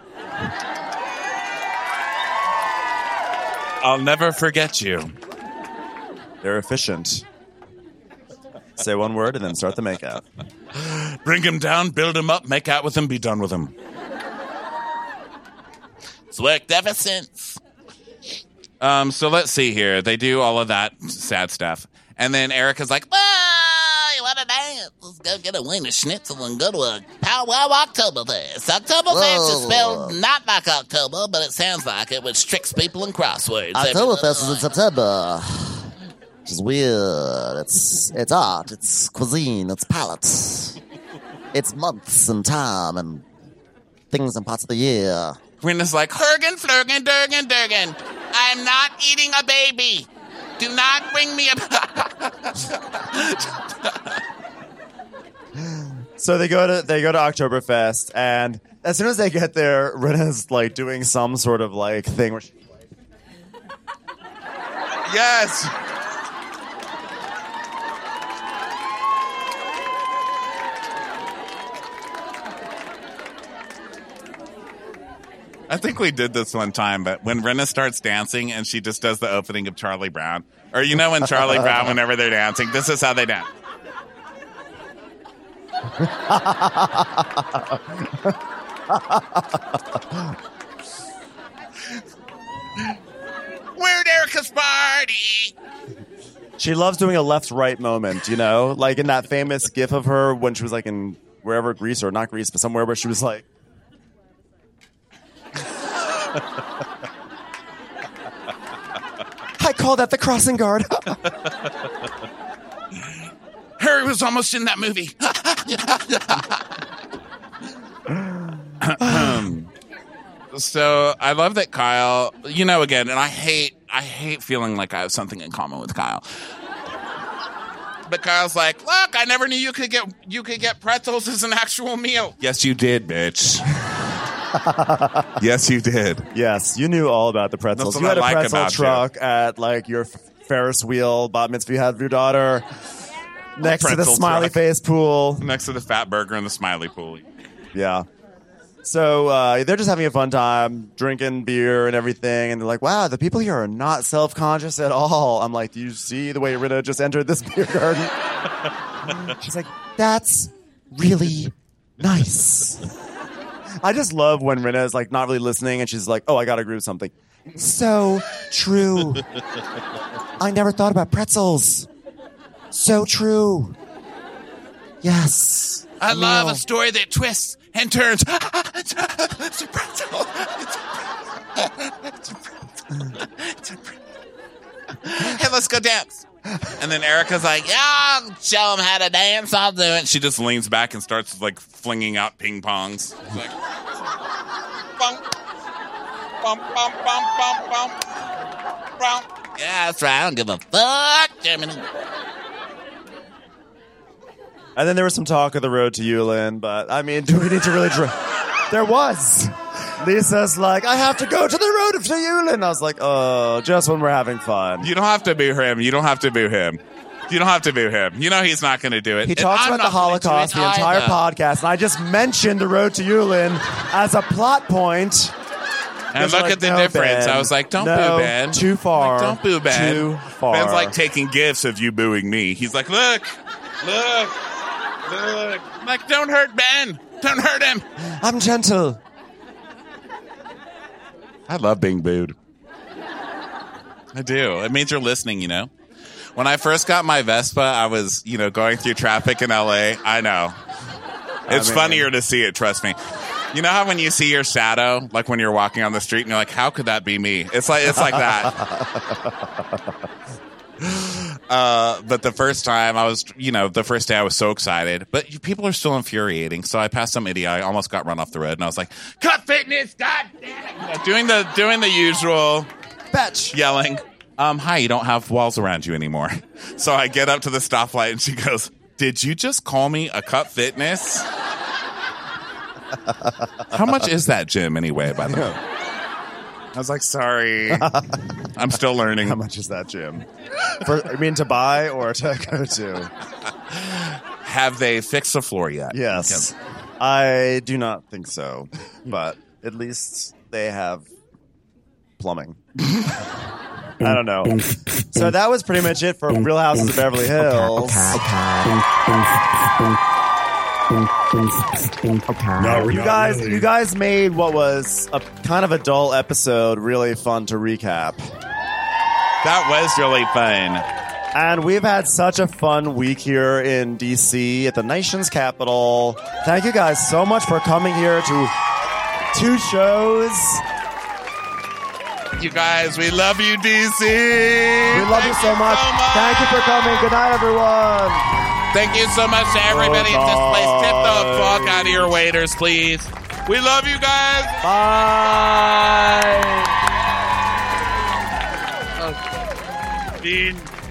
I'll never forget you. They're efficient. Say one word and then start the makeout. Bring him down, build him up, make out with him, be done with him. It's worked ever since. So let's see here. They do all of that sad stuff. And then Erica's like, Whoa, you want to dance? let's go get a wiener schnitzel and go to a powwow Oktoberfest. Oktoberfest is spelled not like October, but it sounds like it, which tricks people in crosswords. Oktoberfest is in September. Which is weird. It's art. It's cuisine. It's palate. It's months and time and things and parts of the year. Rinna's like, Hergen, Flurgen, Durgen, Durgen. I'm not eating a baby. Do not bring me a... So they go to Oktoberfest, and as soon as they get there, Rinna's like doing some sort of like thing where she... Yes. I think we did this one time, but when Rinna starts dancing and she just does the opening of Charlie Brown, or you know when Charlie Brown, whenever they're dancing, this is how they dance. We're at Erica's party. She loves doing a left-right moment, you know? Like in that famous gif of her when she was like in wherever, Greece, or not Greece, but somewhere where she was like... I call that the crossing guard. Harry was almost in that movie. So I love that Kyle, you know, again, and I hate feeling like I have something in common with Kyle. But Kyle's like, look, I never knew you could get pretzels as an actual meal. Yes, you did, bitch. Yes, you did. Yes, you knew all about the pretzels. That's You what had I a like pretzel about truck at like your Ferris wheel bat mitzvah you had with your daughter next to the Pretzel smiley truck. face pool. Next to the fat burger and the smiley pool. Yeah. So they're just having a fun time, drinking beer and everything, and they're like, wow, the people here are not self-conscious at all. I'm like, do you see the way Rinna just entered this beer garden? She's like, that's really nice. I just love when Rinna is like not really listening and she's like, oh, I got to agree with something. So true. I never thought about pretzels. So true. Yes. I love a story that twists and turns. It's a pretzel. It's a pretzel. Hey, let's go dance. And then Erica's like, yeah, I'll show them how to dance. I'll do it. She just leans back and starts like flinging out ping pongs. She's like, bum, bum, bum, bum, bum, bum, bum. Yeah, that's right. I don't give a fuck, Germany. And then there was some talk of the road to Yulin, but I mean, do we need to really There was. Lisa's like, I have to go to the road to Yulin. I was like, oh, just when we're having fun. You don't have to boo him. You don't have to boo him. You don't have to boo him. You know he's not going to do it. He talks I'm about the not gonna do Holocaust it the entire either. podcast, and I just mentioned the road to Yulin as a plot point. And He's look like, at the no, difference. Ben. I was like, don't No, boo Ben. too far. Like, don't boo Ben. Too far. Ben's like taking gifts of you booing me. He's like, look. I'm like, don't hurt Ben. Don't hurt him. I'm gentle. I love being booed. I do. It means you're listening, you know? When I first got my Vespa, I was, you know, going through traffic in LA. I know. It's funnier to see it, trust me. You know how when you see your shadow, like when you're walking on the street and you're like, how could that be me? It's like that. But the first time I was, you know, the first day I was so excited, but people are still infuriating. So I passed some idiot. I almost got run off the road and I was like, cut fitness, god damn it. Doing the usual Betch. yelling, hi, you don't have walls around you anymore. So I get up to the stoplight and she goes, did you just call me a Cut Fitness? How much is that gym anyway, by the way? I was like, sorry. I'm still learning. How much is that, Jim? I mean, to buy or to go to? Have they fixed the floor yet? Yes. I do not think so, but at least they have plumbing. I don't know. So that was pretty much it for Real Houses of Beverly Hills. No, You guys made what was a kind of a dull episode really fun to recap. That was really fun. And we've had such a fun week here in D.C. at the nation's capital. Thank you guys so much for coming here to 2 shows. You guys, we love you, DC. We love you so much. Thank you for coming. Good night, everyone. Thank you so much to everybody at this place. Tip the fuck out of your waiters, please. We love you guys. Bye. Dean.